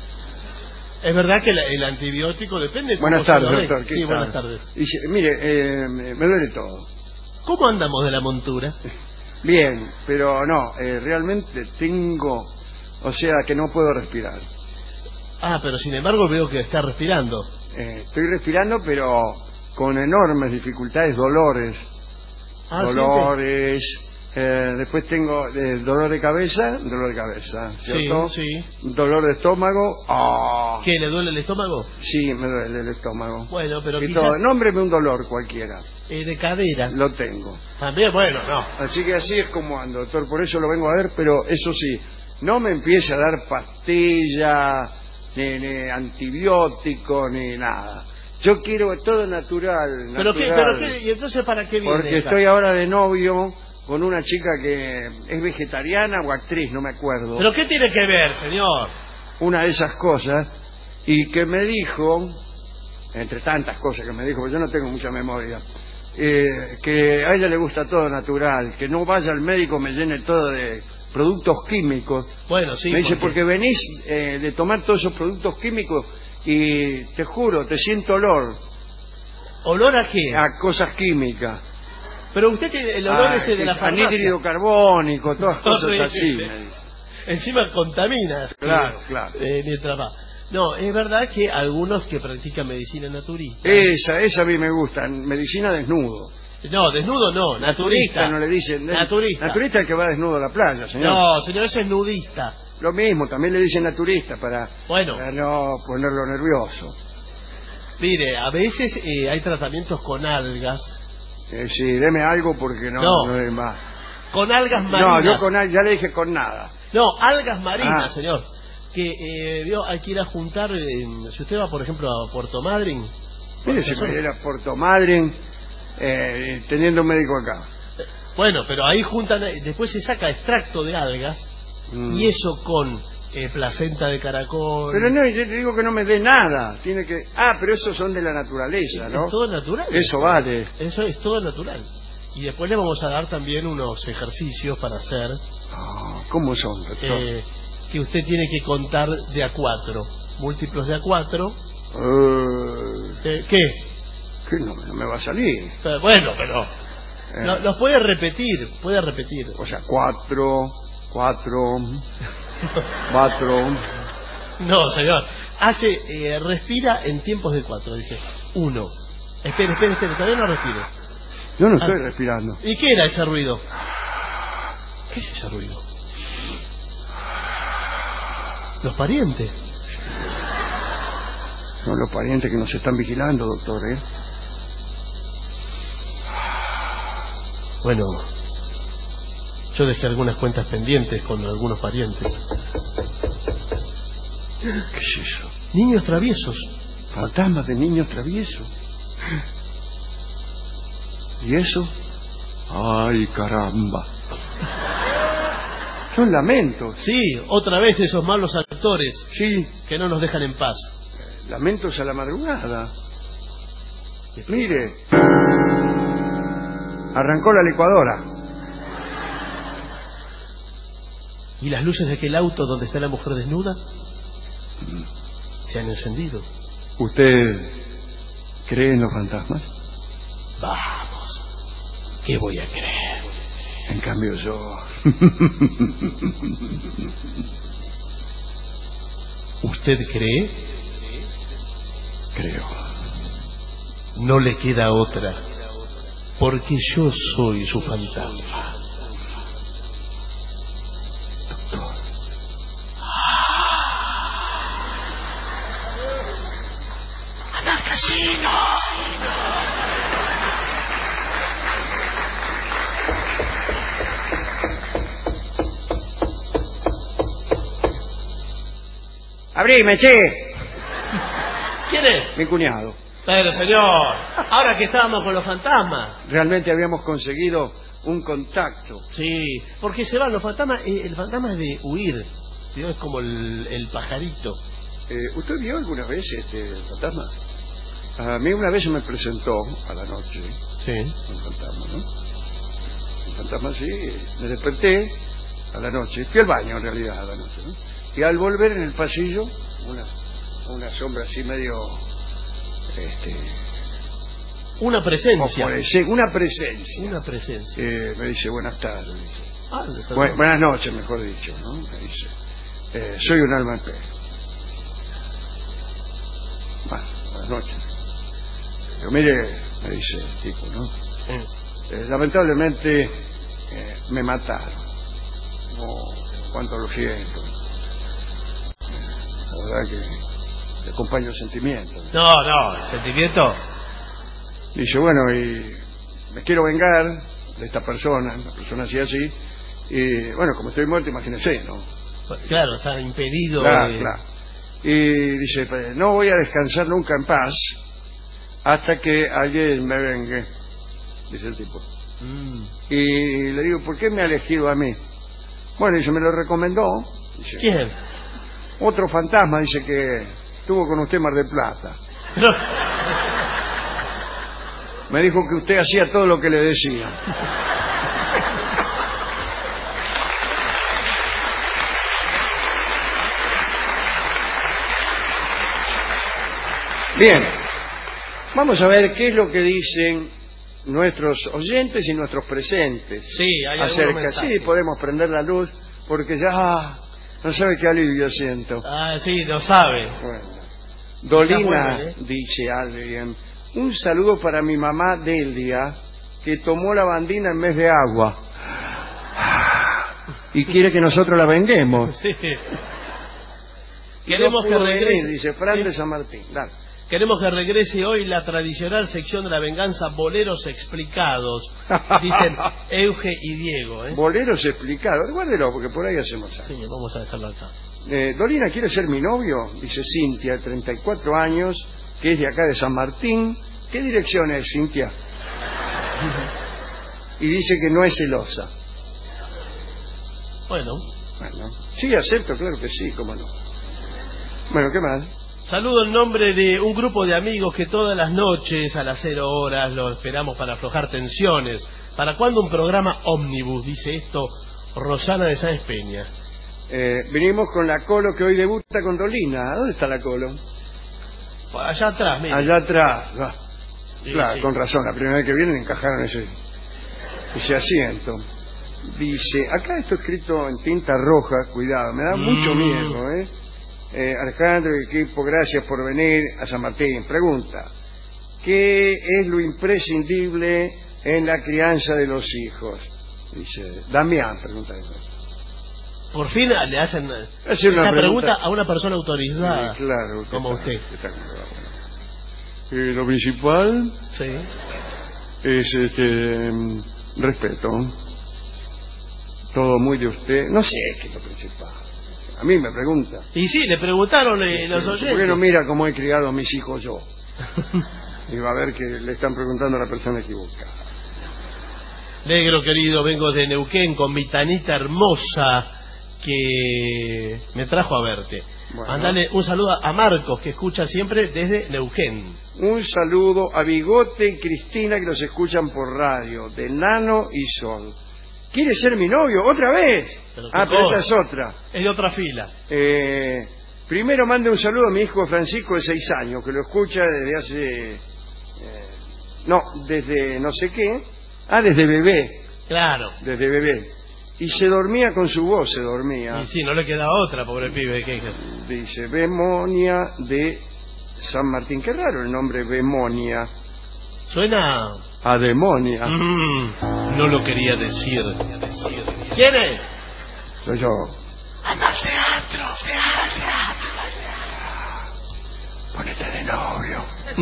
es verdad que la- el antibiótico depende de cómo Buenas se tardes, lo dé. doctor. ¿qué Sí, tal? buenas tardes. Dice, mire, eh, me me duele todo. ¿Cómo andamos de la montura? Bien, pero no, eh, realmente tengo, o sea, que no puedo respirar. Ah, pero sin embargo veo que está respirando. Eh, estoy respirando, pero con enormes dificultades, dolores. Ah, dolores. Eh, después tengo eh, dolor de cabeza, dolor de cabeza, ¿cierto? Sí, sí. Dolor de estómago. Ah, ¿Qué, le duele el estómago? sí, me duele el estómago. Bueno, pero Y quizás todo. Nómbreme un dolor cualquiera. eh, de cadera. Lo tengo. También, bueno, no. Así que así es como ando, doctor. Por eso lo vengo a ver, pero eso sí, no me empiece a dar pastilla, ni, ni antibiótico, ni nada. Yo quiero todo natural. ¿Pero qué, natural. pero qué, y entonces para qué viene? Porque acá? estoy ahora de novio con una chica que es vegetariana o actriz, no me acuerdo. ¿Pero qué tiene que ver, señor? Una de esas cosas, y que me dijo, entre tantas cosas que me dijo, porque yo no tengo mucha memoria, eh, que a ella le gusta todo natural, que no vaya al médico, me llene todo de productos químicos. Bueno, sí. me dice, porque venís eh, de tomar todos esos productos químicos y te juro, te siento olor ¿Olor a qué? a cosas químicas. Pero usted tiene el olor Ah, ese de la farmacia. anhídrido carbónico, todas cosas Horrible. así. me dice. Encima contamina. Claro, claro. Eh, mientras va. No, es verdad que algunos que practican medicina naturista. Esa, esa a mí me gusta, medicina desnudo. No, desnudo no, naturista. no le dicen. Naturista. Naturista es el que va desnudo a la playa, señor. No, señor, ese es nudista. Lo mismo, también le dicen naturista para, Bueno. para no ponerlo nervioso. Mire, a veces eh, hay tratamientos con algas. Eh, sí, deme algo porque no, No. no, hay más. Con algas No, marinas. yo con al- ya le dije con nada. No, algas marinas, Ah. señor. Que eh, vio, hay que ir a juntar. eh, si usted va, por ejemplo, a Puerto Madryn. Mire, si me diera Puerto Madryn, eh, teniendo un médico acá. Bueno, pero ahí juntan. eh, Después se saca extracto de algas. Mm. Y eso con eh, placenta de caracol. Pero no, yo te digo que no me dé nada. Tiene que. Ah, pero esos son de la naturaleza, ¿no? Es todo natural. Eso vale. Eso es todo natural. Y después le vamos a dar también unos ejercicios para hacer. Oh, ¿cómo son, doctor? Eh, que usted tiene que contar de a cuatro. Múltiplos de a cuatro. Uh, eh, ¿Qué? Que no, no me va a salir. Pero, bueno, pero... Eh, no, los puede repetir, puede repetir. O sea, cuatro, cuatro, cuatro. No, señor. Hace, eh, respira en tiempos de cuatro. Dice, uno. Espere, espere, espere, todavía no respire. Yo no Ah. estoy respirando. ¿Y qué era ese ruido? ¿Qué es ese ruido? Los parientes. Son los parientes que nos están vigilando, doctor, ¿eh? Bueno, yo dejé algunas cuentas pendientes con algunos parientes. ¿Qué es eso? Niños traviesos. Fantasmas de niños traviesos. ¿Y eso? ¡Ay, caramba! Son lamentos. Sí, otra vez esos malos actores. Sí. Que no nos dejan en paz. Lamentos a la madrugada. Mire. Arrancó la licuadora. ¿Y las luces de aquel auto donde está la mujer desnuda? Se han encendido. ¿Usted cree en los fantasmas? Vamos. ¿Qué voy a creer? En cambio yo... ¿Usted cree? Creo. No le queda otra. Porque yo soy su fantasma. Doctor. ¡Al casino! ¡Abrime, che! ¿Quién es? Mi cuñado. Pero señor, ahora que estábamos con los fantasmas. Realmente habíamos conseguido un contacto. Sí, porque se van los fantasmas. eh, El fantasma es de huir. ¿Vio? Es como el, el pajarito. Eh, ¿Usted vio alguna vez este fantasma? A mí una vez se me presentó a la noche Sí. un fantasma, ¿no? Un fantasma, sí. Me desperté a la noche. Fui al baño en realidad a la noche, ¿no? Y al volver en el pasillo, una, una sombra así medio... Este, Una presencia. sí, una presencia. Una presencia. Eh, me dice, buenas tardes. Dice. Ah, le saludó. Bu- buenas noches, mejor dicho, ¿no? Me dice, eh, soy un alma en pena. Bueno, buenas noches. Pero mire, me dice el tipo, ¿no? Mm. Eh, lamentablemente eh, me mataron. No, cuánto lo siento. La verdad que le acompaño el sentimiento. No, no, el sentimiento. Dice, bueno, y me quiero vengar de esta persona, una persona así así, y bueno, como estoy muerto, imagínese, ¿no? Claro, está impedido. Claro, de- claro. Y dice, "Pues, no voy a descansar nunca en paz hasta que alguien me vengue", dice el tipo. Mm. Y le digo, ¿por qué me ha elegido a mí? Bueno, dice, me lo recomendó. Dice, ¿Quién? otro fantasma, dice que estuvo con usted en Mar del Plata. No. Me dijo que usted hacía todo lo que le decía. Bien, vamos a ver qué es lo que dicen nuestros oyentes y nuestros presentes. Sí, hay algunos acerca. mensajes. Sí, podemos prender la luz porque ya ah, no sabe qué alivio siento. Ah, sí, lo sabe. Bueno. Dolina, vuelve, ¿eh? dice alguien, un saludo para mi mamá Delia, que tomó la bandina en vez de agua. Y quiere que nosotros la venguemos. Sí. Queremos No que pudo venir, regrese. dice Fran de San Martín. Dale. Queremos que regrese hoy la tradicional sección de la venganza, boleros explicados. Dicen Euge y Diego, ¿eh? Boleros explicados, guárdelo porque por ahí hacemos algo. Sí, vamos a dejarlo acá. Eh, Dolina quiere ser mi novio, dice Cintia, treinta y cuatro años, que es de acá de San Martín. ¿Qué dirección es, Cintia? Y dice que no es celosa. Bueno, Bueno, sí, acepto, claro que sí, cómo no. Bueno, ¿qué más? Saludo en nombre de un grupo de amigos que todas las noches a las cero horas lo esperamos para aflojar tensiones. ¿Para cuándo un programa ómnibus? Dice esto Rosana de Sáenz Peña. Eh, vinimos con la Colo que hoy debuta con Dolina. ¿Dónde está la Colo? Por allá atrás, mire. Allá atrás. Ah, Sí, claro, sí. con razón. La primera vez que vienen encajaron ese, ese asiento. Dice, acá esto escrito en tinta roja, cuidado, me da Mm. mucho miedo, ¿eh? Eh, Alejandro y equipo, gracias por venir a San Martín. Pregunta, ¿qué es lo imprescindible en la crianza de los hijos? Dice, Damián, pregunta eso. Por fin le hacen Es esa una pregunta, pregunta a una persona autorizada. Sí, claro, como está- usted. está- Eh, lo principal Sí. es este mm, respeto. Todo muy de usted. No sé qué es lo principal. A mí me pregunta. Y sí, le preguntaron eh, los oyentes. ¿Por qué no mira cómo he criado a mis hijos yo? Y va a ver que le están preguntando a la persona equivocada. Negro querido, vengo de Neuquén con mi tanita hermosa que me trajo a verte. Bueno. Mandale un saludo a Marcos, que escucha siempre desde Neuquén. Un saludo a Bigote y Cristina, que los escuchan por radio, de Nano y Sol. ¿Quiere ser mi novio? ¿Otra vez? Pero qué Ah, pero cosa. esta es otra. Es de otra fila. Eh, primero mande un saludo a mi hijo Francisco de seis años, que lo escucha desde hace... eh, no, desde no sé qué. Ah, desde bebé. Claro. Desde bebé. Y se dormía con su voz, se dormía. Y sí, no le queda otra, pobre pibe. ¿Qué? Dice, Bemonia de San Martín. Qué raro el nombre Bemonia. Suena... A demonia. Mm, no lo quería decir. ¿Quién es? Soy yo. Anda al teatro, Ponete de novio.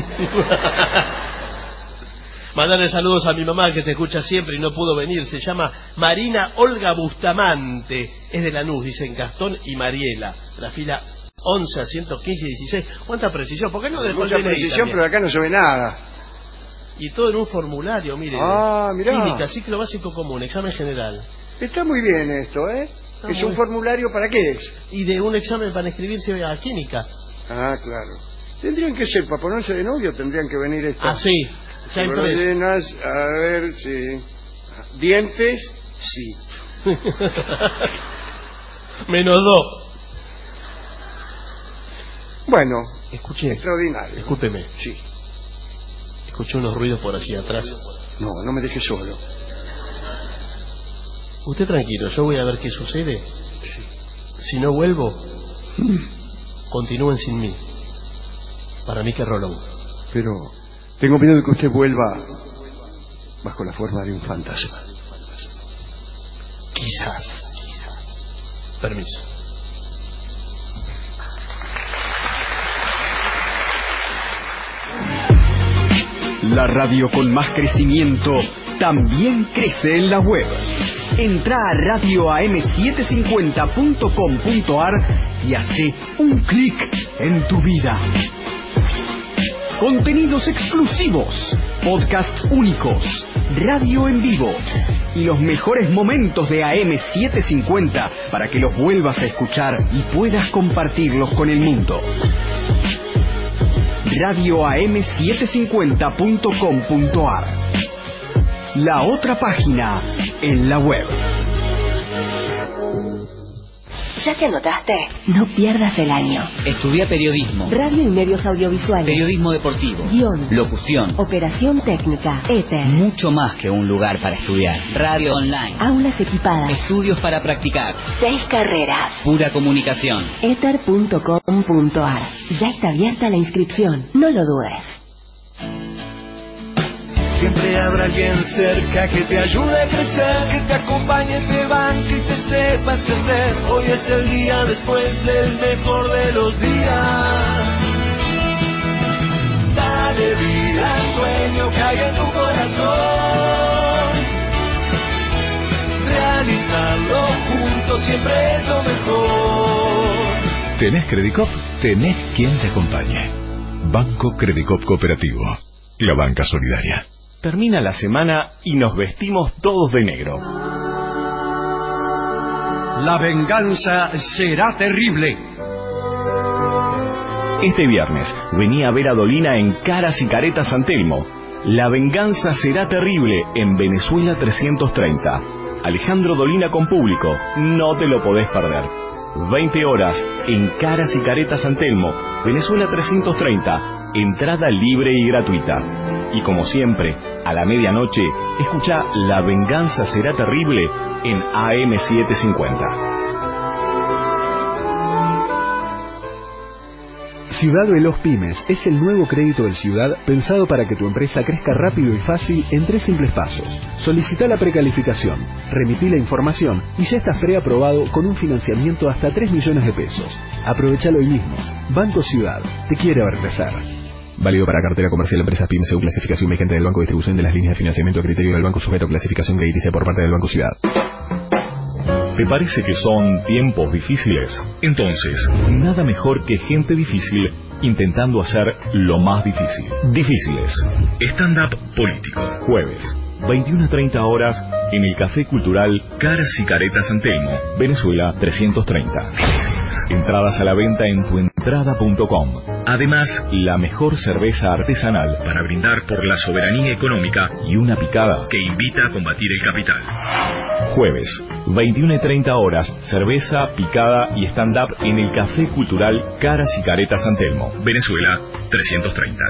Mandale saludos a mi mamá que te escucha siempre y no pudo venir. Se llama Marina Olga Bustamante. Es de Lanús, dicen Gastón y Mariela. La fila once a ciento quince y dieciséis. ¿Cuánta precisión? ¿Por qué no dejó Mucha el D N I precisión, también? pero acá no se ve nada. Y todo en un formulario, mire. Ah, mirá. Química, ciclo básico común, examen general. Está muy bien esto, ¿eh? Está es muy- un formulario para qué es. Y de un examen para inscribirse a química. Ah, claro. Tendrían que ser, para ponerse de novio tendrían que venir estos. Ah, sí. Ya Si me lo impreso. llenas, a ver si... Dientes, sí. Menos dos. Bueno, Escuché. extraordinario. Discúlpeme. Sí. Escuché unos ruidos por allí atrás. No, no me dejes solo. Usted tranquilo, yo voy a ver qué sucede. Si no vuelvo, continúen sin mí. Para mí que rolón. Pero tengo miedo de que usted vuelva bajo la forma de un fantasma. Quizás, quizás. Permiso. La radio con más crecimiento también crece en la web. Entra a radio a m setecientos cincuenta punto com punto a r y hace un clic en tu vida. Contenidos exclusivos, podcasts únicos, radio en vivo y los mejores momentos de A M setecientos cincuenta para que los vuelvas a escuchar y puedas compartirlos con el mundo. radio a m setecientos cincuenta punto com punto a r. La otra página en la web. ¿Ya te anotaste? No pierdas el año. Estudia periodismo, Radio y medios audiovisuales. periodismo deportivo, Guión. locución, Operación técnica. Éter. mucho más que un lugar para estudiar. Radio online, Aulas equipadas. estudios para practicar, Seis carreras. pura comunicación. éter punto com punto a r. Ya está abierta la inscripción. No lo dudes. Siempre habrá alguien cerca que te ayude a crecer, que te acompañe, te banque y te sepa entender. Hoy es el día después del mejor de los días. Dale vida al sueño que hay en tu corazón. Realizarlo juntos siempre es lo mejor. ¿Tenés Credicop? Tenés quien te acompañe. Banco Credicop Cooperativo. La banca solidaria. Termina la semana y nos vestimos todos de negro. La venganza será terrible. Este viernes venía a ver a Dolina en Caras y Caretas San Telmo. La venganza será terrible en Venezuela trescientos treinta. Alejandro Dolina con público, no te lo podés perder. veinte horas en Caras y Caretas San Telmo, Venezuela trescientos treinta, entrada libre y gratuita. Y como siempre, a la medianoche, escucha La venganza será terrible en A M setecientos cincuenta. Ciudad Veloz Pymes es el nuevo crédito del Ciudad pensado para que tu empresa crezca rápido y fácil en tres simples pasos. Solicita la precalificación, remití la información y ya estás preaprobado con un financiamiento hasta tres millones de pesos. Aprovechalo hoy mismo. Banco Ciudad, te quiere ver crecer. Válido para cartera comercial, empresas pymes según clasificación vigente del Banco de Distribución de las líneas de financiamiento a criterio del Banco sujeto a clasificación crediticia por parte del Banco Ciudad. ¿Te parece que son tiempos difíciles? Entonces, nada mejor que gente difícil intentando hacer lo más difícil. Difíciles. Stand-up político. Jueves, veintiuna treinta horas, en el Café Cultural Caras y Caretas San Telmo, Venezuela trescientos treinta. Entradas a la venta en tuentrada punto com. Además, la mejor cerveza artesanal para brindar por la soberanía económica y una picada que invita a combatir el capital. Jueves, veintiuna treinta horas, cerveza, picada y stand-up en el Café Cultural Caras y Caretas San Telmo, Venezuela trescientos treinta.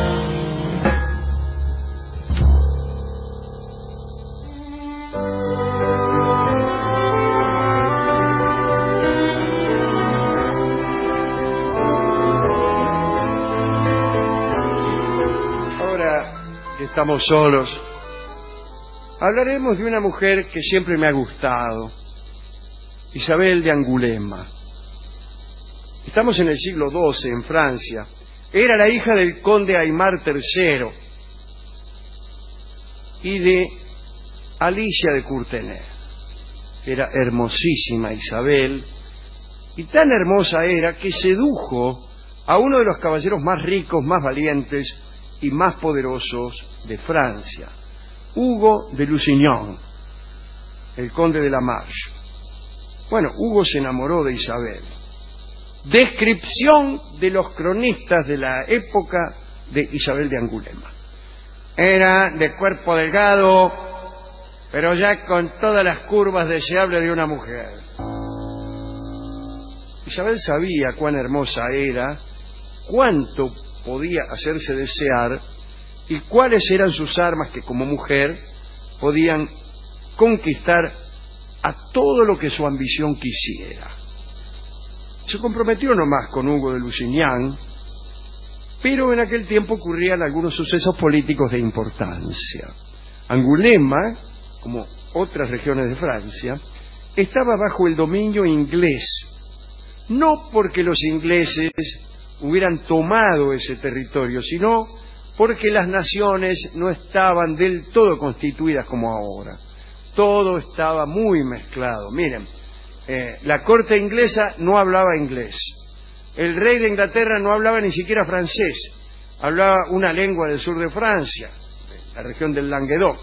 Estamos solos. Hablaremos de una mujer que siempre me ha gustado, Isabel de Angulema. Estamos en el siglo doce, en Francia. Era la hija del conde Aymar tercero y de Alicia de Courtenay. Era hermosísima Isabel, y tan hermosa era que sedujo a uno de los caballeros más ricos, más valientes y más poderosos de Francia, Hugo de Lusignan, el conde de la Marche. Bueno, Hugo se enamoró de Isabel. Descripción de los cronistas de la época de Isabel de Angulema. Era de cuerpo delgado, pero ya con todas las curvas deseables de una mujer. Isabel sabía cuán hermosa era, cuánto podía hacerse desear y cuáles eran sus armas que como mujer podían conquistar a todo lo que su ambición quisiera. Se comprometió nomás con Hugo de Lusignan, pero en aquel tiempo ocurrían algunos sucesos políticos de importancia. Angulema, como otras regiones de Francia, estaba bajo el dominio inglés, no porque los ingleses hubieran tomado ese territorio, sino porque las naciones no estaban del todo constituidas como ahora. Todo estaba muy mezclado. Miren, eh, la corte inglesa no hablaba inglés. El rey de Inglaterra no hablaba ni siquiera francés. Hablaba una lengua del sur de Francia, la región del Languedoc.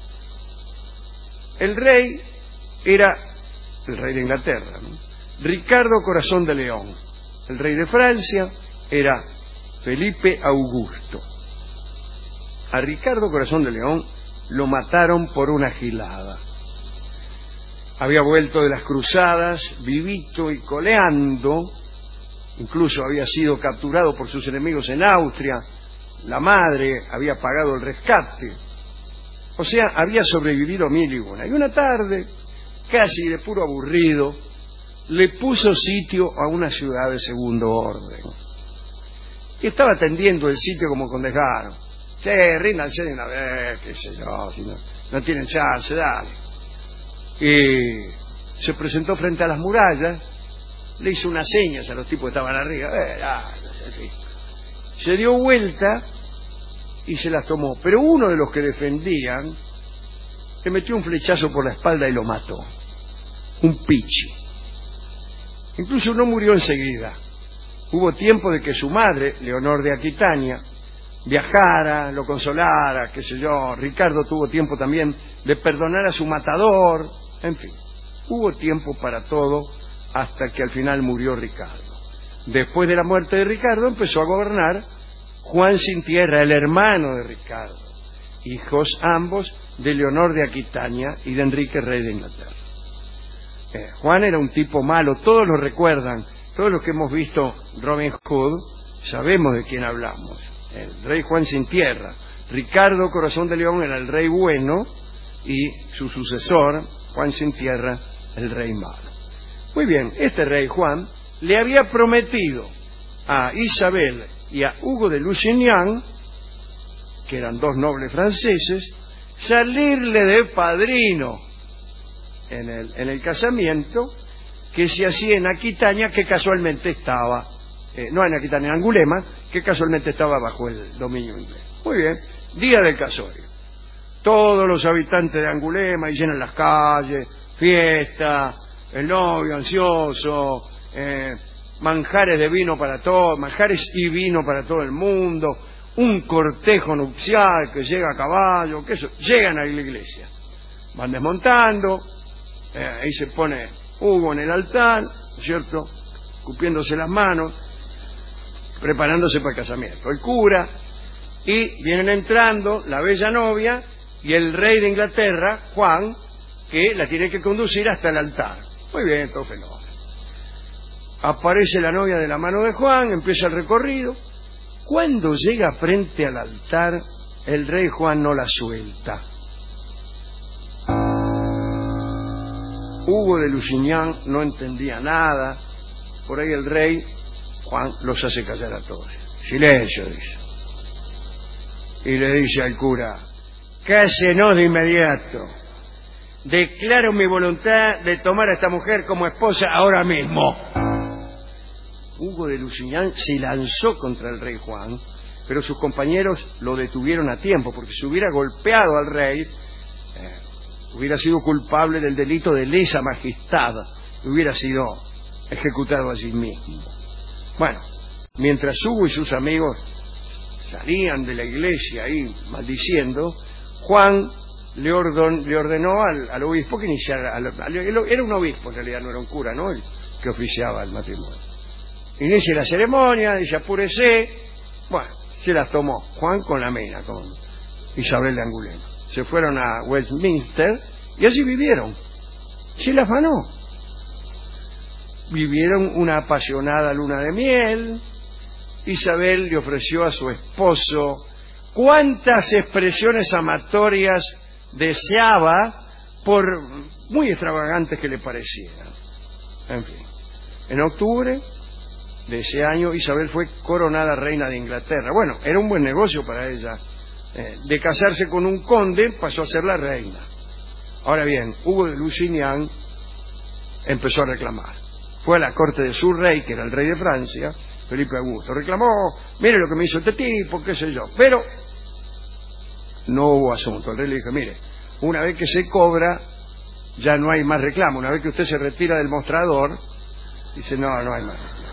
El rey era el rey de Inglaterra, ¿no? Ricardo Corazón de León. El rey de Francia era Felipe Augusto. A Ricardo Corazón de León lo mataron por una gilada. Había vuelto de las cruzadas, vivito y coleando. Incluso había sido capturado por sus enemigos en Austria. La madre había pagado el rescate. O sea, había sobrevivido mil y una. Y una tarde, casi de puro aburrido, le puso sitio a una ciudad de segundo orden. Y estaba atendiendo el sitio como con desgano. Sí, ríndanse de una vez, qué sé yo, si no, no tienen chance, dale. Y se presentó frente a las murallas, le hizo unas señas a los tipos que estaban arriba, eh, dale, en fin. Se dio vuelta y se las tomó. Pero uno de los que defendían le metió un flechazo por la espalda y lo mató. Un pichi. Incluso no murió enseguida. Hubo tiempo de que su madre, Leonor de Aquitania, viajara, lo consolara, qué sé yo. Ricardo tuvo tiempo también de perdonar a su matador, en fin. Hubo tiempo para todo hasta que al final murió Ricardo. Después de la muerte de Ricardo empezó a gobernar Juan Sin Tierra, el hermano de Ricardo, hijos ambos de Leonor de Aquitania y de Enrique, rey de Inglaterra. Eh, Juan era un tipo malo, todos lo recuerdan, todos los que hemos visto Robin Hood sabemos de quién hablamos. El rey Juan Sin Tierra. Ricardo Corazón de León era el rey bueno y su sucesor, Juan Sin Tierra, el rey malo. Muy bien, este rey Juan le había prometido a Isabel y a Hugo de Lusignan, que eran dos nobles franceses, salirle de padrino en el, en el casamiento que se hacía en Aquitania, que casualmente estaba, eh, no en Aquitania, en Angulema, que casualmente estaba bajo el dominio inglés. Muy bien, día del casorio. Todos los habitantes de Angulema y llenan las calles, fiesta, el novio ansioso, eh, manjares de vino para todos, manjares y vino para todo el mundo, un cortejo nupcial que llega a caballo, que eso, llegan a la iglesia, van desmontando, eh, ahí se pone Hugo en el altar, ¿cierto?, cupiéndose las manos, preparándose para el casamiento, el cura, y vienen entrando la bella novia y el rey de Inglaterra, Juan, que la tiene que conducir hasta el altar. Muy bien, todo fenómeno. Aparece la novia de la mano de Juan, empieza el recorrido. Cuando llega frente al altar, el rey Juan no la suelta. Hugo de Lusignan no entendía nada. Por ahí el rey Juan los hace callar a todos. Silencio, dice. Y le dice al cura: cásenos de inmediato. Declaro mi voluntad de tomar a esta mujer como esposa ahora mismo. Hugo de Lusignan se lanzó contra el rey Juan, pero sus compañeros lo detuvieron a tiempo, porque si hubiera golpeado al rey, eh, hubiera sido culpable del delito de lesa majestad, y hubiera sido ejecutado allí mismo. Bueno, mientras Hugo y sus amigos salían de la iglesia ahí maldiciendo, Juan le, ordon, le ordenó al, al obispo que iniciara, al, al, era un obispo en realidad, no era un cura, ¿no?, el que oficiaba el matrimonio. Inicie la ceremonia, dice apúrese. Bueno, se las tomó Juan con la mena, con Isabel de Angulema. Se fueron a Westminster y allí vivieron. Se la afanó. Vivieron una apasionada luna de miel. Isabel le ofreció a su esposo cuantas expresiones amatorias deseaba, por muy extravagantes que le parecieran. En fin, en octubre de ese año Isabel fue coronada reina de Inglaterra. Bueno, era un buen negocio para ella. Eh, de casarse con un conde pasó a ser la reina. Ahora bien, Hugo de Lusignan empezó a reclamar. Fue a la corte de su rey, que era el rey de Francia, Felipe Augusto. Reclamó: mire lo que me hizo este tipo, qué sé yo. Pero no hubo asunto. El rey le dijo: mire, una vez que se cobra ya no hay más reclamo. Una vez que usted se retira del mostrador, dice: no, no hay más reclamo.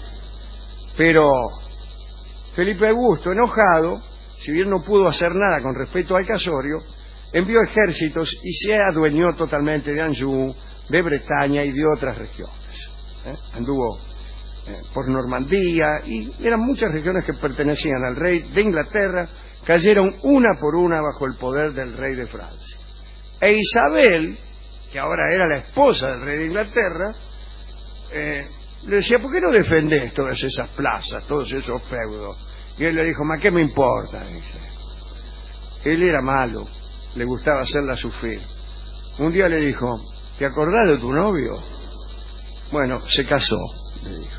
Pero Felipe Augusto, enojado, si bien no pudo hacer nada con respecto al casorio, envió ejércitos y se adueñó totalmente de Anjou, de Bretaña y de otras regiones. ¿Eh? Anduvo eh, por Normandía, y eran muchas regiones que pertenecían al rey de Inglaterra, cayeron una por una bajo el poder del rey de Francia. E Isabel, que ahora era la esposa del rey de Inglaterra, eh, le decía: ¿por qué no defendés todas esas plazas, todos esos feudos? Y él le dijo: ¿ma qué me importa? Dice. Él era malo, le gustaba hacerla sufrir. Un día le dijo: ¿te acordás de tu novio? Bueno, se casó, le dijo.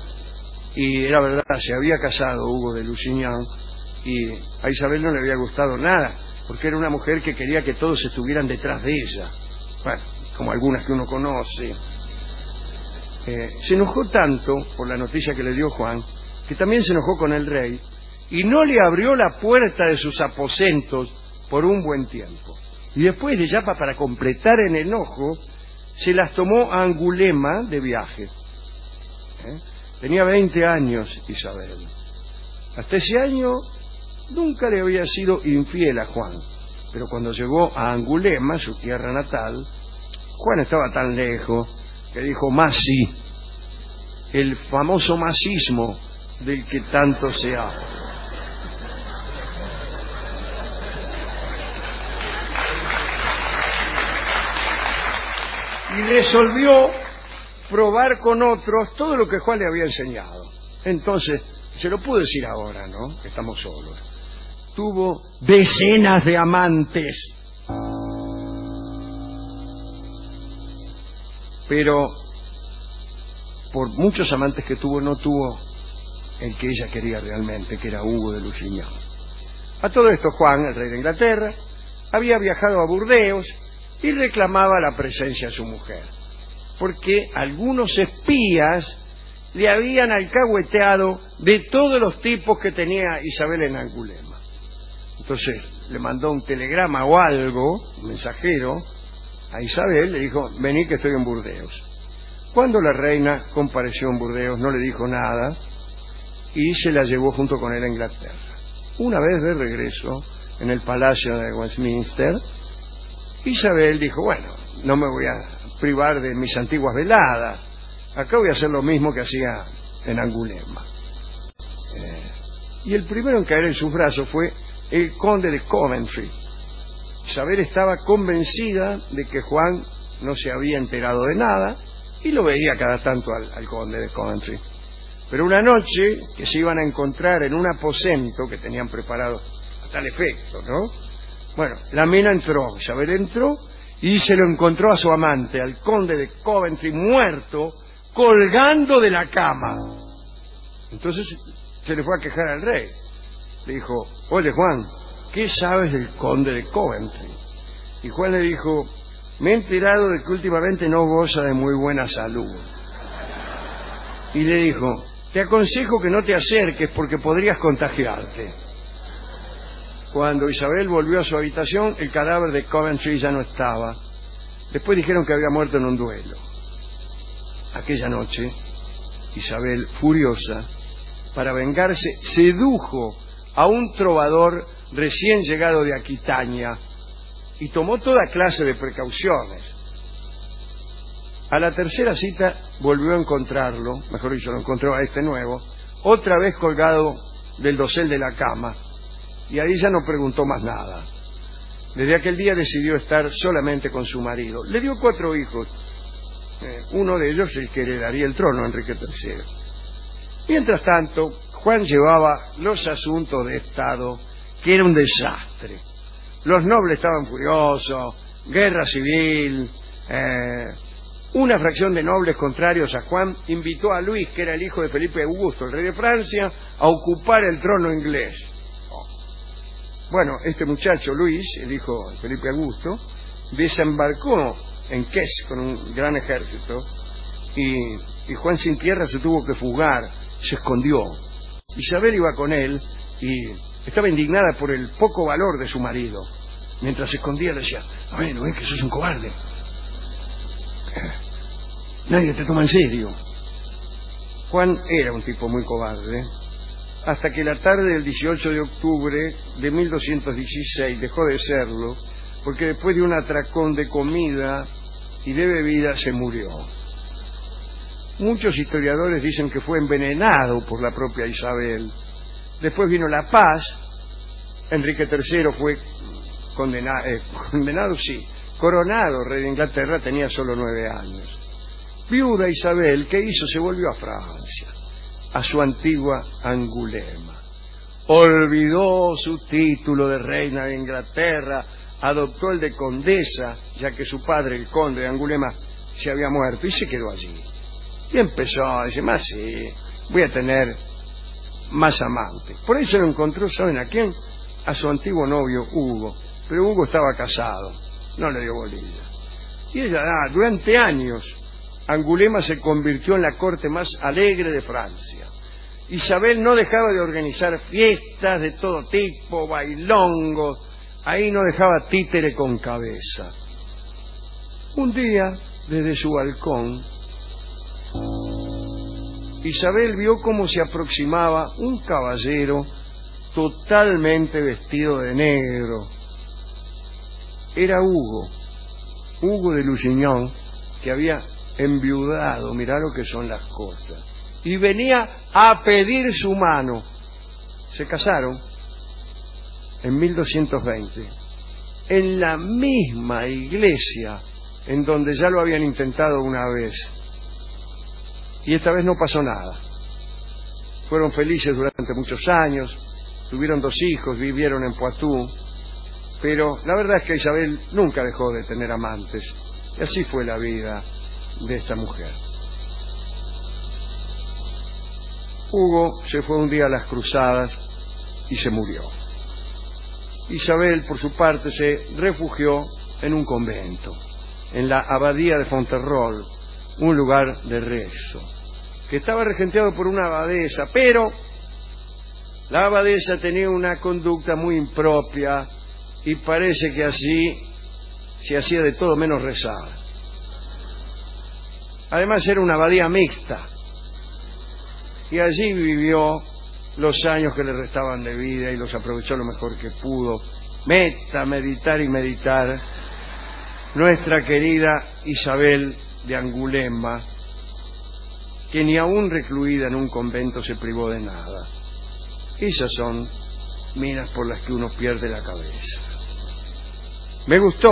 Y era verdad, se había casado Hugo de Lusignan, y a Isabel no le había gustado nada, porque era una mujer que quería que todos estuvieran detrás de ella. Bueno, como algunas que uno conoce. Eh, se enojó tanto por la noticia que le dio Juan, que también se enojó con el rey y no le abrió la puerta de sus aposentos por un buen tiempo. Y después de ya para completar el enojo, se las tomó a Angulema de viaje. ¿Eh? Tenía veinte años Isabel. Hasta ese año nunca le había sido infiel a Juan, pero cuando llegó a Angulema, su tierra natal, Juan estaba tan lejos que dijo Masi, el famoso masismo del que tanto se habla. Y resolvió probar con otros todo lo que Juan le había enseñado. Entonces, se lo puedo decir ahora, ¿no? Que estamos solos. Tuvo decenas de amantes. Pero, por muchos amantes que tuvo, no tuvo el que ella quería realmente, que era Hugo de Lusignan. A todo esto, Juan, el rey de Inglaterra, había viajado a Burdeos y reclamaba la presencia de su mujer, porque algunos espías le habían alcahueteado de todos los tipos que tenía Isabel en Angulema. Entonces le mandó un telegrama o algo, un mensajero, a Isabel, le dijo, vení que estoy en Burdeos. Cuando la reina compareció en Burdeos no le dijo nada y se la llevó junto con él a Inglaterra. Una vez de regreso en el palacio de Westminster, Isabel dijo, bueno, no me voy a privar de mis antiguas veladas, acá voy a hacer lo mismo que hacía en Angulema. Eh, y el primero en caer en sus brazos fue el conde de Coventry. Isabel estaba convencida de que Juan no se había enterado de nada y lo veía cada tanto al, al conde de Coventry. Pero una noche que se iban a encontrar en un aposento que tenían preparado a tal efecto, ¿no? Bueno, la mina entró, Isabel entró y se lo encontró a su amante, al conde de Coventry, muerto, colgando de la cama. Entonces se le fue a quejar al rey. Le dijo, oye Juan, ¿qué sabes del conde de Coventry? Y Juan le dijo, me he enterado de que últimamente no goza de muy buena salud. Y le dijo, te aconsejo que no te acerques porque podrías contagiarte. Cuando Isabel volvió a su habitación, el cadáver de Coventry ya no estaba. Después dijeron que había muerto en un duelo. Aquella noche, Isabel, furiosa, para vengarse, sedujo a un trovador recién llegado de Aquitania y tomó toda clase de precauciones. A la tercera cita volvió a encontrarlo, mejor dicho, lo encontró a este nuevo, otra vez colgado del dosel de la cama, y ahí ya no preguntó más nada. Desde aquel día decidió estar solamente con su marido. Le dio cuatro hijos, eh, uno de ellos el que heredaría el trono, Enrique tercero. Mientras tanto, Juan llevaba los asuntos de Estado, que era un desastre. Los nobles estaban furiosos, guerra civil. Eh, una fracción de nobles contrarios a Juan invitó a Luis, que era el hijo de Felipe Augusto, el rey de Francia, a ocupar el trono inglés. Bueno, este muchacho Luis, el hijo de Felipe Augusto, desembarcó en Kes con un gran ejército y, y Juan sin tierra se tuvo que fugar, se escondió. Isabel iba con él y estaba indignada por el poco valor de su marido. Mientras se escondía decía, a ver, ¿no ves que sos un cobarde? Nadie te toma en serio. Juan era un tipo muy cobarde, hasta que la tarde del dieciocho de octubre de mil doscientos dieciséis dejó de serlo, porque después de un atracón de comida y de bebida se murió. Muchos historiadores dicen que fue envenenado por la propia Isabel. Después vino la paz. Enrique tercero fue condenado, eh, condenado sí, coronado rey de Inglaterra, tenía solo nueve años. Viuda Isabel, ¿qué hizo? Se volvió a Francia, a su antigua Angulema. Olvidó su título de reina de Inglaterra, adoptó el de condesa, ya que su padre, el conde de Angulema, se había muerto, y se quedó allí. Y empezó a decir, más sí, voy a tener más amantes. Por ahí se lo encontró, ¿saben a quién? A su antiguo novio, Hugo. Pero Hugo estaba casado, no le dio bolilla. Y ella, ah, durante años, Angulema se convirtió en la corte más alegre de Francia. Isabel no dejaba de organizar fiestas de todo tipo, bailongos, ahí no dejaba títere con cabeza. Un día, desde su balcón, Isabel vio cómo se aproximaba un caballero totalmente vestido de negro. Era Hugo, Hugo de Lusignan, que había enviudado, mirá lo que son las cosas, y venía a pedir su mano. Se casaron en mil doscientos veinte en la misma iglesia en donde ya lo habían intentado una vez, y esta vez no pasó nada. Fueron felices durante muchos años, tuvieron dos hijos, vivieron en Poitou, pero la verdad es que Isabel nunca dejó de tener amantes, y así fue la vida de esta mujer. Hugo se fue un día a las cruzadas y se murió. Isabel, por su parte, se refugió en un convento, en la abadía de Fonterrol, un lugar de rezo, que estaba regenteado por una abadesa, pero la abadesa tenía una conducta muy impropia y parece que así se hacía de todo menos rezar. Además era una abadía mixta, y allí vivió los años que le restaban de vida y los aprovechó lo mejor que pudo. Meta, meditar y meditar nuestra querida Isabel de Angulema, que ni aún recluida en un convento se privó de nada. Esas son minas por las que uno pierde la cabeza. Me gustó.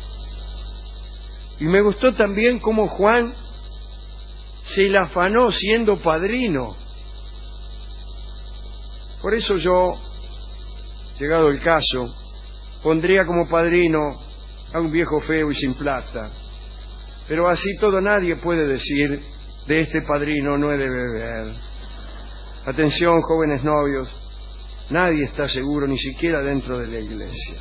Y me gustó también cómo Juan se la afanó siendo padrino. Por eso yo, llegado el caso, pondría como padrino a un viejo feo y sin plata. Pero así todo nadie puede decir: de este padrino no he de beber. Atención, jóvenes novios, nadie está seguro, ni siquiera dentro de la iglesia.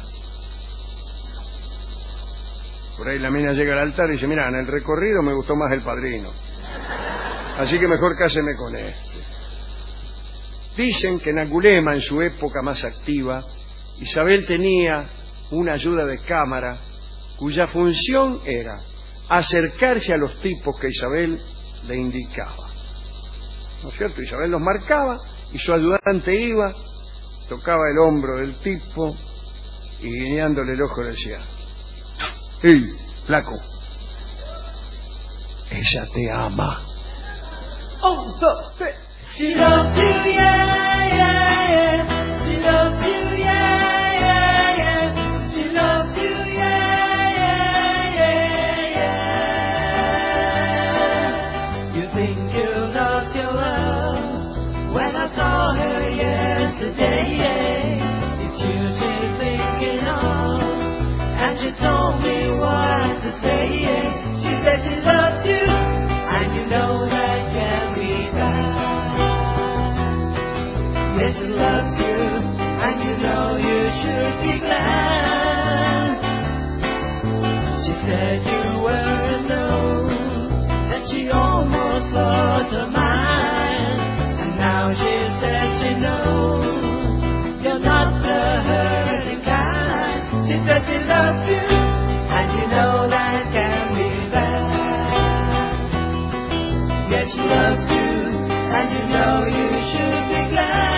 Por ahí la mina llega al altar y dice: mira, en el recorrido me gustó más el padrino, así que mejor cáseme con este. Dicen que en Angulema, en su época más activa, Isabel tenía una ayuda de cámara cuya función era acercarse a los tipos que Isabel le indicaba. ¿No es cierto? Isabel los marcaba y su ayudante iba, tocaba el hombro del tipo y guiñándole el ojo le decía: ¡hey, flaco! Ella te ama. Un, dos, tres. She loves you, yeah, yeah, yeah. She loves you, yeah, yeah, yeah. She loves you, yeah, yeah, yeah, yeah. You think you lost your love when I saw her yesterday, yeah. It's you she's thinking of, and she told me what to say, yeah. She said she loves you, and you know that can't be bad. Yes, she loves you, and you know you should be glad. She said you were alone, that she almost lost her mind, and now she said she knows you're not the hurting kind. She said she loves you, and you know that can be bad. Yes, she loves you, and you know you should be glad.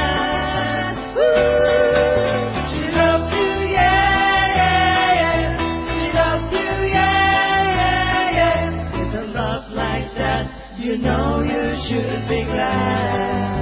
She loves you, yeah, yeah, yeah. She loves you, yeah, yeah, yeah. With a love like that, you know you should be glad.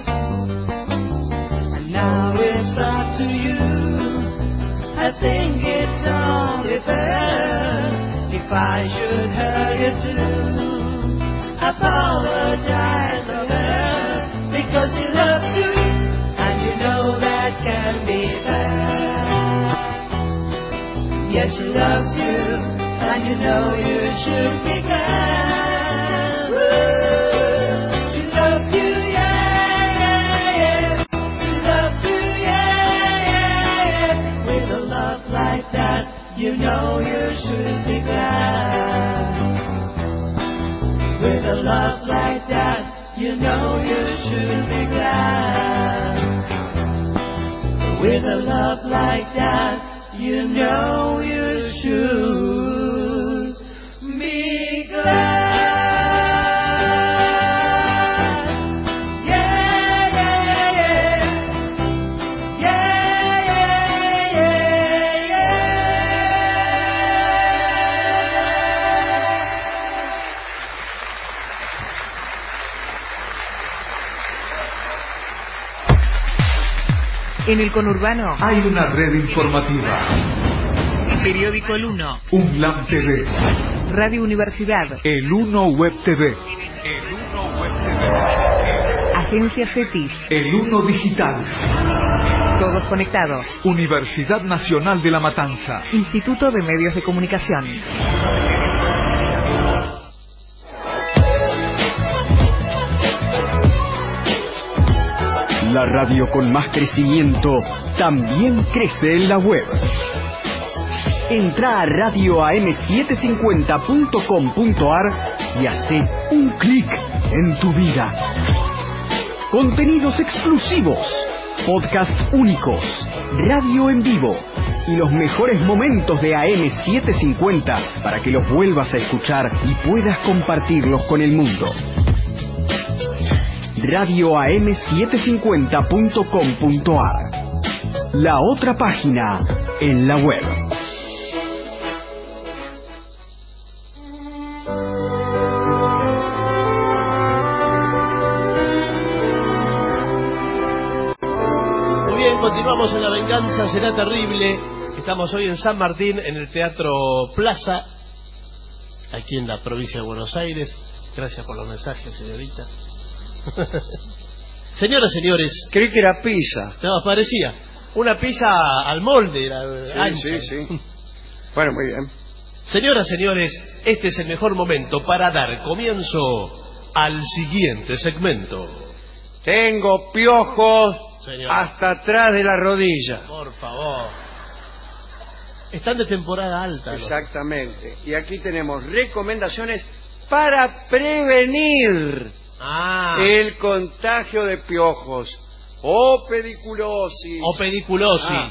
And now it's up to you. I think it's only fair if I should hurt you too. Apologize to her because she loves you, and you know that can be bad. Yes, she loves you, and you know you should be glad. Woo! She loves you, yeah, yeah, yeah. She loves you, yeah, yeah, yeah. With a love like that, you know you should be glad. With a love like that, you know you should be glad. With a love like that, you know you should be glad. Yeah, yeah, yeah. Yeah, yeah, yeah, yeah. En el conurbano hay una red informativa. Periódico El Uno, UNLAM T V, Radio Universidad, El Uno Web T V, El Uno Web T V, Agencia CETIS, El Uno Digital. Todos conectados. Universidad Nacional de La Matanza. Instituto de Medios de Comunicación. La radio con más crecimiento también crece en la web. Entra a radio a m setecientos cincuenta punto com punto a r y hace un clic en tu vida. Contenidos exclusivos, podcasts únicos, radio en vivo y los mejores momentos de A M setecientos cincuenta para que los vuelvas a escuchar y puedas compartirlos con el mundo. radio a m setecientos cincuenta punto com punto a r, la otra página en la web. Continuamos en La Venganza Será Terrible. Estamos hoy en San Martín, en el Teatro Plaza, aquí en la provincia de Buenos Aires. Gracias por los mensajes, señorita. Señoras, señores. Creí que era pizza. No, parecía. Una pizza al molde. Sí, ancha. sí, sí. Bueno, muy bien. Señoras, señores, este es el mejor momento para dar comienzo al siguiente segmento. Tengo piojos. Señor. Hasta atrás de la rodilla. Por favor. Están de temporada alta. Exactamente. ¿No? Y aquí tenemos recomendaciones para prevenir ah. el contagio de piojos o pediculosis. O pediculosis. Ah.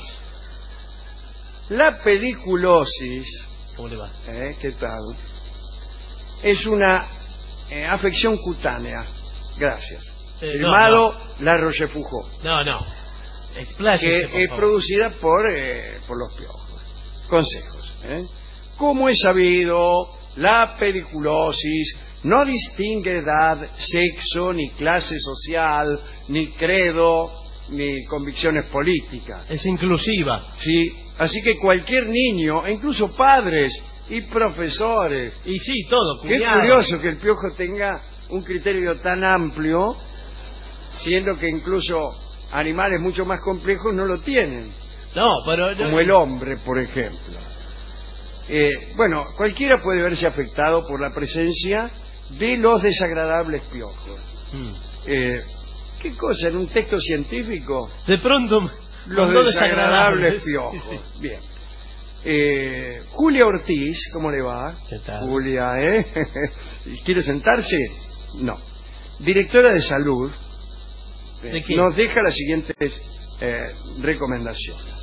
La pediculosis. ¿Cómo le va? ¿Eh? ¿Qué tal? Es una eh, afección cutánea. Gracias. Eh, Firmado no, no. La Rochefoucauld. No, no. Expláyese, que es favor. producida por, eh, por los piojos. Consejos. ¿eh? Como es sabido, la pediculosis no distingue edad, sexo, ni clase social, ni credo, ni convicciones políticas. Es inclusiva. Sí, así que cualquier niño, e incluso padres y profesores. Y sí, todo. Qué curioso que el piojo tenga un criterio tan amplio, siendo que incluso animales mucho más complejos no lo tienen. No, pero... Como el hombre, por ejemplo. Eh, bueno, cualquiera puede verse afectado por la presencia de los desagradables piojos. Hmm. Eh, ¿Qué cosa? ¿En un texto científico? De pronto... Los no desagradables desagradables piojos. Sí, sí. Bien. Eh, Julia Ortiz, ¿cómo le va? ¿Qué tal? Julia, ¿eh? ¿Quiere sentarse? No. Directora de Salud. ¿De qué? Nos deja las siguientes eh, recomendaciones.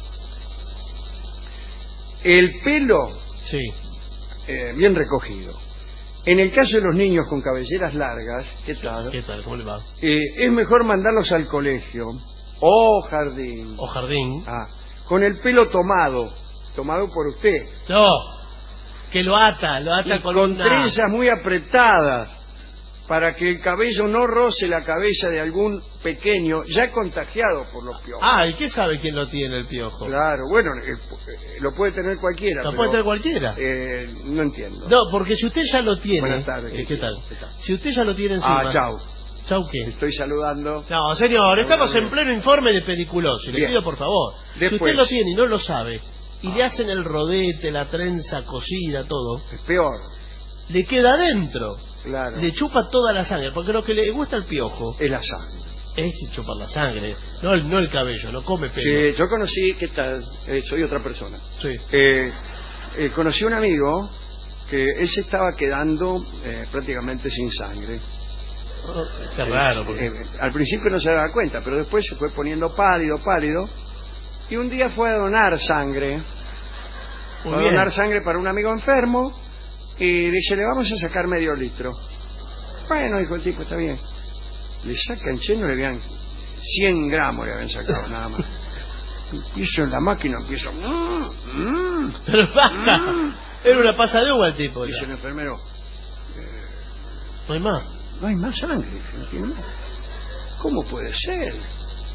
El pelo sí. eh, bien recogido. En el caso de los niños con cabelleras largas, ¿qué tal? ¿Qué tal? ¿Cómo le va? Eh, es mejor mandarlos al colegio o jardín. O jardín. Ah, con el pelo tomado, tomado por usted. No, que lo ata, lo ata y con, con una... trenzas muy apretadas, para que el cabello no roce la cabeza de algún pequeño ya contagiado por los piojos. Ah, ¿y qué sabe quién lo tiene el piojo? Claro, bueno, eh, eh, lo puede tener cualquiera. Lo pero, puede tener cualquiera. Eh, no entiendo. No, porque si usted ya lo tiene... Buenas tardes. ¿Qué, ¿qué, tal? ¿Qué tal? Si usted ya lo tiene encima... Ah, chau. ¿Chau qué? Estoy saludando. No, señor, estamos en pleno informe de pediculosis. Le pido por favor. Después. Si usted lo tiene y no lo sabe, y le hacen el rodete, la trenza cosida, todo... Es peor. Le queda adentro. Claro. Le chupa toda la sangre, porque lo que le gusta al piojo... Es la sangre. Es chupar la sangre, no el, no el cabello, no come pelo. Sí, yo conocí, ¿qué tal? Eh, soy otra persona. Sí. Eh, eh, conocí un amigo que él se estaba quedando eh, prácticamente sin sangre. Oh, qué raro. Porque... Eh, al principio no se daba cuenta, pero después se fue poniendo pálido, pálido, y un día fue a donar sangre. Fue a donar sangre para un amigo enfermo, y dice, le vamos a sacar medio litro. Bueno, dijo el tipo, está bien. Le sacan, che, no le habían cien gramos le habían sacado nada más. Empiezo en la máquina, empiezo. Mmm, mmm, Pero basta. Mm. Era una pasa de uva el tipo. Dice ya. el enfermero. Eh, No hay más. no hay más sangre. No tiene más. ¿Cómo puede ser?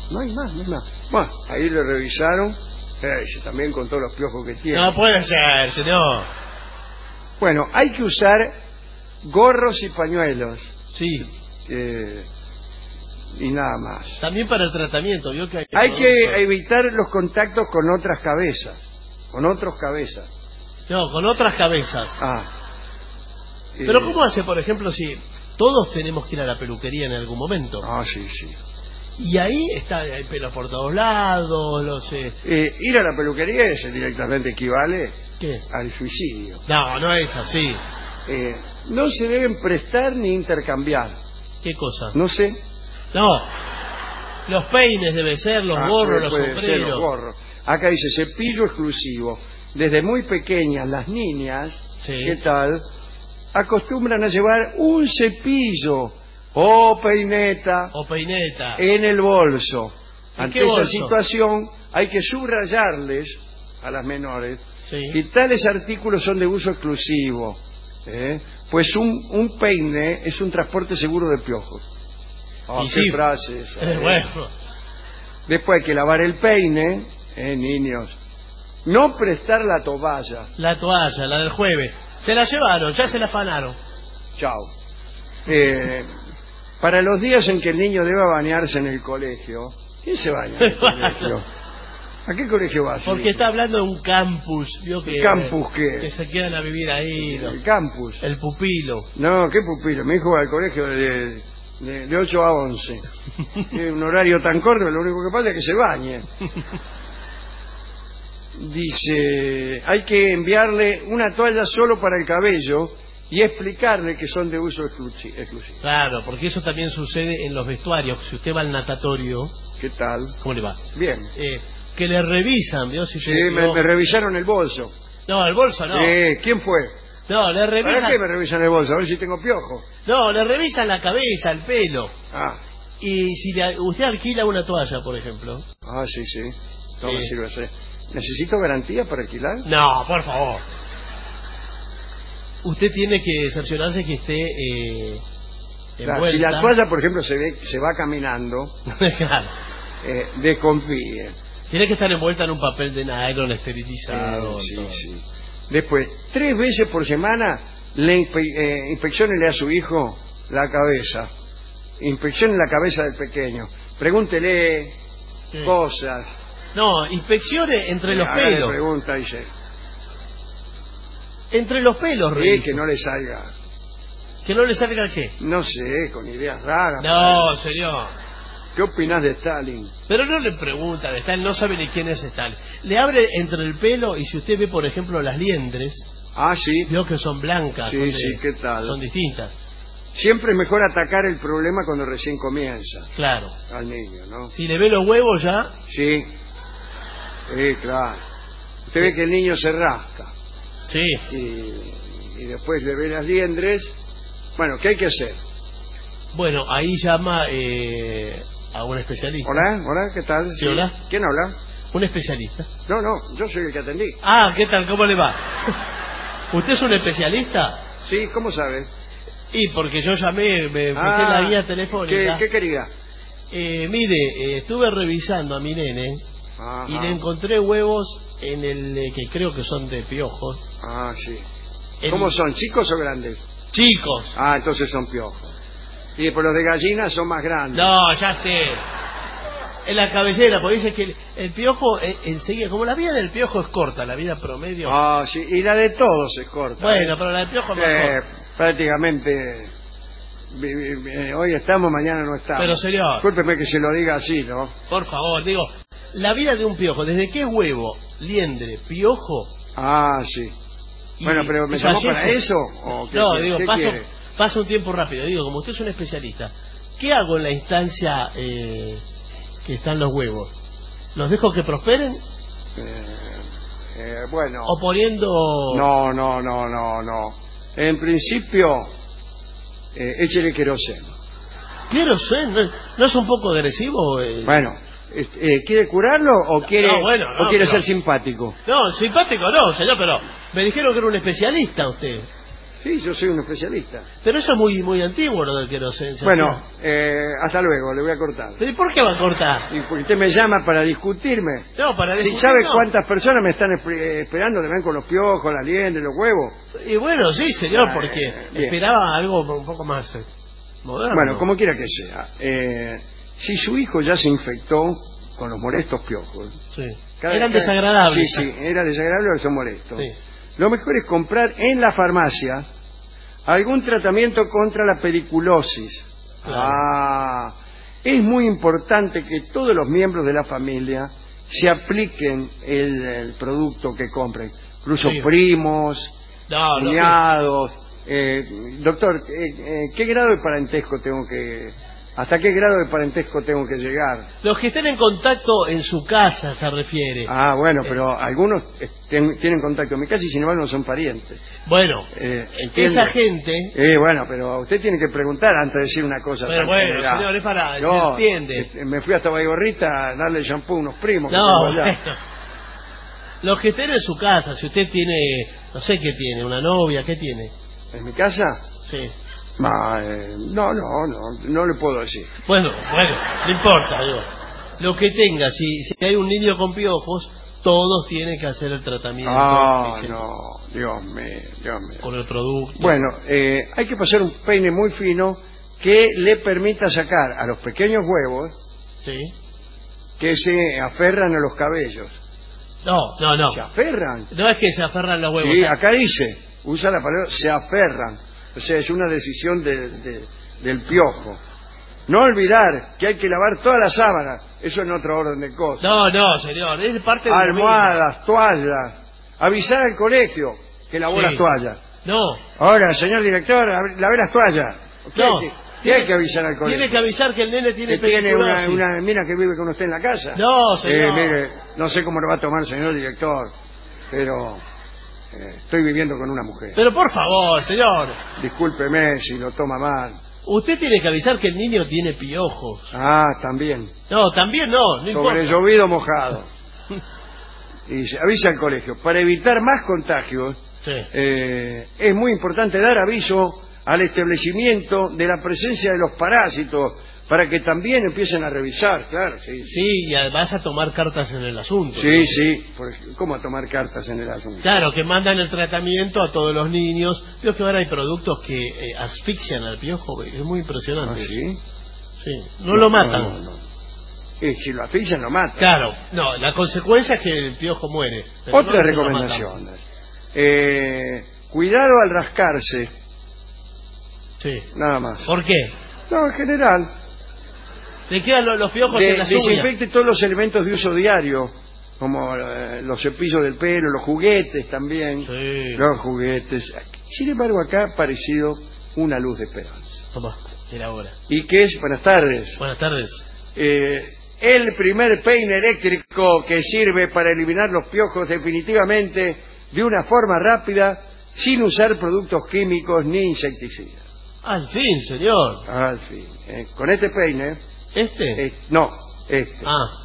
No hay más, no hay más. Bueno, ahí le revisaron. Eh, dice, también con todos los piojos que tiene. No puede ser, señor. Bueno, hay que usar gorros y pañuelos. Sí. Eh, y nada más. También para el tratamiento, ¿vio? Que hay, hay que evitar los contactos con otras cabezas. Con otros cabezas. No, con otras cabezas. Ah. Pero eh, ¿cómo hace, por ejemplo, si todos tenemos que ir a la peluquería en algún momento? Ah, sí, sí. Y ahí está, hay pelos por todos lados, los... Eh... Eh, ir a la peluquería es directamente equivale ¿Qué? al suicidio. No, no es así. Eh, no se deben prestar ni intercambiar. ¿Qué cosa? No sé. No, los peines deben ser, los Ah, gorros, puede, los puede sombreros. ser los gorros. Acá dice cepillo exclusivo. Desde muy pequeñas las niñas, sí. ¿qué tal? Acostumbran a llevar un cepillo o peineta, o peineta en el bolso. Ante qué esa bolso? situación hay que subrayarles a las menores sí. que tales artículos son de uso exclusivo, ¿eh? Pues un, un peine es un transporte seguro de piojos. Oh, y qué sí. frase esa, ¿eh? Bueno. Después hay que lavar el peine, ¿eh, niños? No prestar la toalla. La toalla, la del jueves. Se la llevaron, ya se la afanaron. Chao. Eh, para los días en que el niño deba bañarse en el colegio, ¿quién se baña en el colegio? ¿A qué colegio va? Porque está hablando de un campus, ¿vio? Que, ¿El campus qué? Que se quedan a vivir ahí. El ¿no? campus. El pupilo. No, ¿qué pupilo? Mi hijo va al colegio de, de, de ocho a once. Es un horario tan corto, lo único que pasa es que se bañe. Dice, hay que enviarle una toalla solo para el cabello y explicarle que son de uso exclusi- exclusivo. Claro, porque eso también sucede en los vestuarios. Si usted va al natatorio... ¿Qué tal? ¿Cómo le va? Bien. Eh, que le revisan, ¿vio? Si Sí, usted- me, no. me revisaron el bolso. No, el bolso no. Eh, ¿Quién fue? No, le ¿Para revisan... qué me revisan el bolso? A ver si tengo piojo. No, le revisan la cabeza, el pelo. Ah, Y si le- usted alquila una toalla, por ejemplo... ah sí, sí. No me Sí. sirve hacer. ¿Necesito garantía para alquilar? No, por favor. Usted tiene que cerciorarse que esté eh, Claro, si la toalla, por ejemplo, se ve se va caminando, claro. eh, desconfíe. Tiene que estar envuelta en un papel de nylon esterilizado. Eh, sí, todo. sí. Después, tres veces por semana le inspe eh, inspecciónele a su hijo la cabeza. Inspeccione la cabeza del pequeño. Pregúntele Sí. cosas. No, inspeccione entre Eh, los hágale pelos. pregunta, dice. Entre los pelos, Y revise. que no le salga, Que no le salga qué. no sé, con ideas raras. No, señor. ¿Qué opinás de Stalin? Pero no le pregunta de Stalin, no sabe ni quién es Stalin. Le abre entre el pelo y si usted ve, por ejemplo, las liendres, Ah, sí. veo que son blancas. Sí, son de- sí, ¿qué tal? Son distintas. Siempre es mejor atacar el problema cuando recién comienza Claro. al niño, ¿no? Si le ve los huevos ya, Sí. Sí, claro. Usted ve que el niño se rasca sí. y, y después le ve las liendres. Bueno, ¿qué hay que hacer? Bueno, ahí llama eh, a un especialista. Hola, hola, ¿qué tal? Sí, hola. ¿Quién habla? Un especialista. No, no, yo soy el que atendí. Ah, ¿qué tal? ¿Cómo le va? ¿Usted es un especialista? Sí, ¿cómo sabe? Y porque yo llamé, me fijé Ah, en la guía ¿Qué, telefónica. qué quería? Eh, mire, eh, estuve revisando a mi nene Ajá. y le encontré huevos en el eh, que creo que son de piojos. Ah, sí. En- ¿Cómo son, chicos o grandes? Chicos. Ah, entonces son piojos. Y por los de gallina son más grandes. No, ya sé. En la cabellera, porque dice que el, el piojo eh, enseguida, como la vida del piojo es corta, la vida promedio. Ah, sí, y la de todos es corta. Bueno, ¿eh? pero la del piojo es más Eh, corta. prácticamente vi- vi- vi- hoy estamos, mañana no estamos. Pero, señor. Discúlpeme que se lo diga así, ¿no? Por favor, digo, la vida de un piojo, desde que es huevo, liendre, piojo. Ah, sí. y- Bueno, pero ¿me y llamó fallece. para eso? ¿O qué No, quiere? digo, ¿Qué paso, quiere? paso un tiempo rápido. Digo, como usted es un especialista, ¿qué hago en la instancia eh, que están los huevos? ¿Los dejo que prosperen? Eh, eh, bueno. ¿O poniendo...? No, no, no, no, no. En principio, eh, échele queroseno. Quiero ser, ¿no, no es un poco agresivo? eh? Bueno, eh, eh, ¿quiere curarlo o quiere, no, bueno, no, o quiere pero- ser simpático? No, simpático no, señor, pero me dijeron que era un especialista usted. Sí, yo soy un especialista. Pero eso es muy muy antiguo, lo del queroseno. Bueno, eh, hasta luego, le voy a cortar. ¿Pero y por qué va a cortar? Y porque usted me llama para discutirme. No, para discutir. Si sabe no. cuántas personas me están esp- esperando, le ven con los piojos, las liendres, los huevos. Y bueno, sí, señor, Ah, porque bien. esperaba algo un poco más eh, moderno. Bueno, como quiera que sea. Eh, si su hijo ya se infectó con los molestos piojos. Sí. cada- Eran cada- desagradables. Sí, sí, era desagradable o son molestos. Sí. Lo mejor es comprar en la farmacia algún tratamiento contra la periculosis. Claro. Ah, es muy importante que todos los miembros de la familia se apliquen el, el producto que compren, incluso Sí. primos, No, no, cuñados. Eh, doctor, eh, eh, ¿qué grado de parentesco tengo que, hasta qué grado de parentesco tengo que llegar? Los que estén en contacto en su casa se refiere. Ah, bueno, pero algunos eh, ten- tienen contacto en mi casa y sin embargo no son parientes. Bueno, Eh, ¿entiende? esa gente... Eh, bueno, pero usted tiene que preguntar antes de decir una cosa Pero tan bueno, general. señor, es para... Yo, se entiende. eh, me fui hasta Baigorrita a darle shampoo a unos primos que No, tengo allá. bueno. Los que estén en su casa, si usted tiene... No sé qué tiene, una novia, ¿qué tiene? ¿En mi casa? Sí. Ma, eh, no, no, no, no le puedo decir. Bueno, bueno, no importa, digo. Lo que tenga, si, si hay un niño con piojos, todos tienen que hacer el tratamiento. Ah, dicen, no, Dios mío, Dios mío. con el producto. Bueno, eh, hay que pasar un peine muy fino que le permita sacar a los pequeños huevos Sí. que se aferran a los cabellos. No, no, no. ¿Se aferran? No es que se aferran los huevos. Sí, acá dice, usa la palabra se aferran. O sea, es una decisión de- de- del piojo. No olvidar que hay que lavar todas las sábanas. Eso en otro orden de cosas. No, no, señor, es parte de lo mismo. Almohadas, toallas. Avisar al colegio que lavó Sí. las toallas. No, Ahora, señor director, ab- lavé las toallas. ¿Qué, No. hay que- qué hay que avisar al colegio? tiene que avisar que el nene tiene que tiene una, periculosis. una mina que vive con usted en la casa. No, señor. Eh, mire, no sé cómo lo va a tomar, señor director, pero eh, estoy viviendo con una mujer. Pero por favor, señor, Discúlpeme si lo toma mal. usted tiene que avisar que el niño tiene piojos. Ah, también. No, también no, no importa. Sobre llovido mojado. Y se avisa al colegio. Para evitar más contagios, Sí. eh, es muy importante dar aviso al establecimiento de la presencia de los parásitos para que también empiecen a revisar, claro, sí. Sí, y además a tomar cartas en el asunto. Sí, sí. Por ej- ¿Cómo a tomar cartas en el asunto? Claro, que mandan el tratamiento a todos los niños. Creo que ahora hay productos que eh, asfixian al piojo. Es muy impresionante. ¿Ah, sí? Sí. No lo matan. No, no, no. Y si lo asfixian, lo matan. Claro, no, la consecuencia es que el piojo muere. Pero Otras no se lo recomendaciones. Eh, cuidado al rascarse, matan. Sí. nada más. ¿Por qué? No, en general. Le quedan los, los piojos De- en las uñas. desinfecte todos los elementos de uso diario, como eh, los cepillos del pelo, los juguetes también. Sí. Los juguetes. Sin embargo, acá ha aparecido una luz de esperanza. Toma, era ahora. ¿Y qué es? Buenas tardes. Buenas tardes. Eh, el primer peine eléctrico que sirve para eliminar los piojos definitivamente de una forma rápida, sin usar productos químicos ni insecticidas. Al fin, señor. Al fin. Eh, con este peine... ¿Este? eh, no, este. Ah,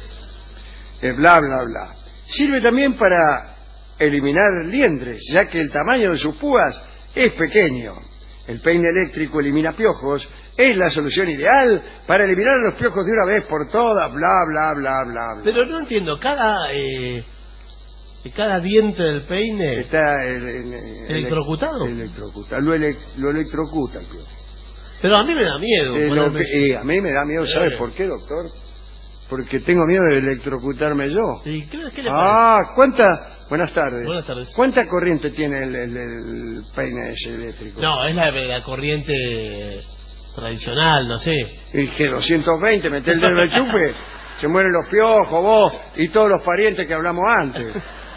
Eh, bla, bla, bla. Sirve también para eliminar liendres, ya que el tamaño de sus púas es pequeño. El peine eléctrico elimina piojos, es la solución ideal para eliminar los piojos de una vez por todas, bla, bla, bla, bla, bla. pero no entiendo. Cada eh, cada diente del peine Está el, el- el- ¿Electrocutado? Electrocutado. Lo, ele- lo electrocuta el piojo. Pero a mí me da miedo. Eh, lo ponerme que- eso. eh, a mí me da miedo, ¿sabe Eh. por qué, doctor? Porque tengo miedo de electrocutarme yo. ¿Y qué, qué le Ah, ¿cuánta? Buenas tardes. Buenas tardes. ¿Cuánta corriente tiene el, el- el peine ese eléctrico? parece? No, es la, la corriente tradicional, no sé. El G doscientos veinte, mete el dedo en el chupe, se mueren los piojos, vos y todos los parientes que hablamos antes.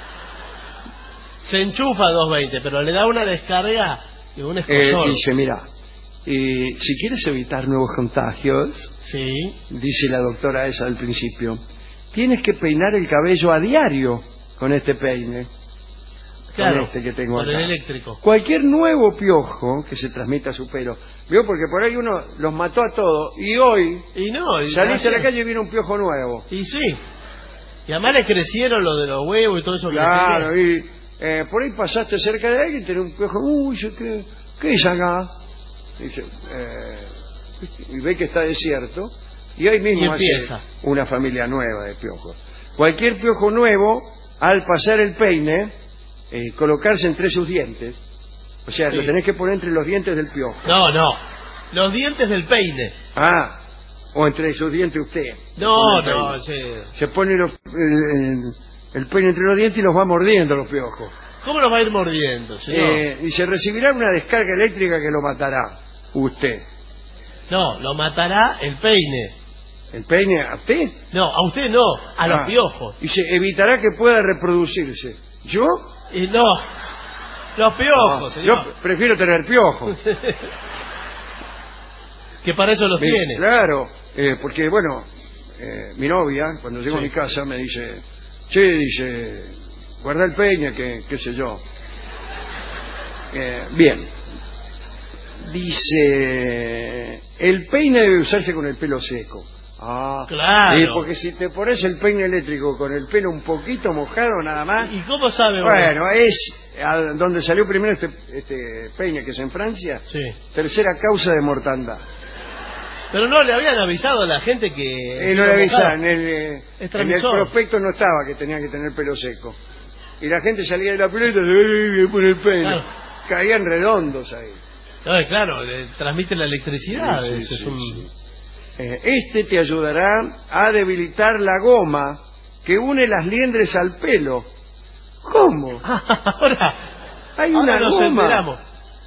Se enchufa a doscientos veinte, pero le da una descarga y un Eh, escosor. dice, mira, y si quieres evitar nuevos contagios, Sí. dice la doctora esa del principio, tienes que peinar el cabello a diario con este peine. Claro, con este que tengo con acá. el eléctrico. Cualquier nuevo piojo que se transmita a su pelo. ¿Vio? Porque por ahí uno los mató a todos y hoy Y no, y salís a la gracias- calle y viene un piojo nuevo. Y sí. Y además le crecieron lo de los huevos y todo eso. que le Claro, tenía. y, eh, por ahí pasaste cerca de alguien y tenés un piojo. Uy, ¿qué, qué es acá? Dice, eh, y ve que está desierto. Y ahí mismo y hace una familia nueva de piojos. Cualquier piojo nuevo, al pasar el peine, eh, colocarse entre sus dientes. O sea, sí. Lo tenés que poner entre los dientes del piojo. No, no. Los dientes del peine. Ah, o entre sus dientes usted. No, no, sí. Se pone los, el, el peine entre los dientes y los va mordiendo los piojos. ¿Cómo los va a ir mordiendo, señor? Eh, y se recibirá una descarga eléctrica que lo matará. Usted. No, lo matará el peine. ¿El peine a usted? No, a usted no, a ah, los piojos. Y se evitará que pueda reproducirse. ¿Yo? Y no, los piojos, no, señor. Yo prefiero tener piojos. Que para eso los me, tiene. Claro, eh, porque bueno, eh, mi novia, cuando llego sí. a mi casa, me dice, che, dice, guarda el peine, que qué sé yo. Eh, bien. Dice, el peine debe usarse con el pelo seco. Ah, claro. Sí, porque si te pones el peine eléctrico con el pelo un poquito mojado nada más. ¿Y cómo sabe? Bueno, bueno? es a donde salió primero este, este peine, que es en Francia. Sí. Tercera causa de mortandad. Pero no le habían avisado a la gente que... Eh, no le avisaban, en el, eh, en el transmisor. prospecto no estaba que tenía que tener pelo seco. Y la gente salía de la pileta y se pone el peine. Claro. Caían redondos ahí. No, claro, le transmite la electricidad. Sí, sí, eso sí, es un... sí. Eh, este te ayudará a debilitar la goma que une las liendres al pelo. ¿Cómo? ahora hay ahora una nos goma. Enteramos.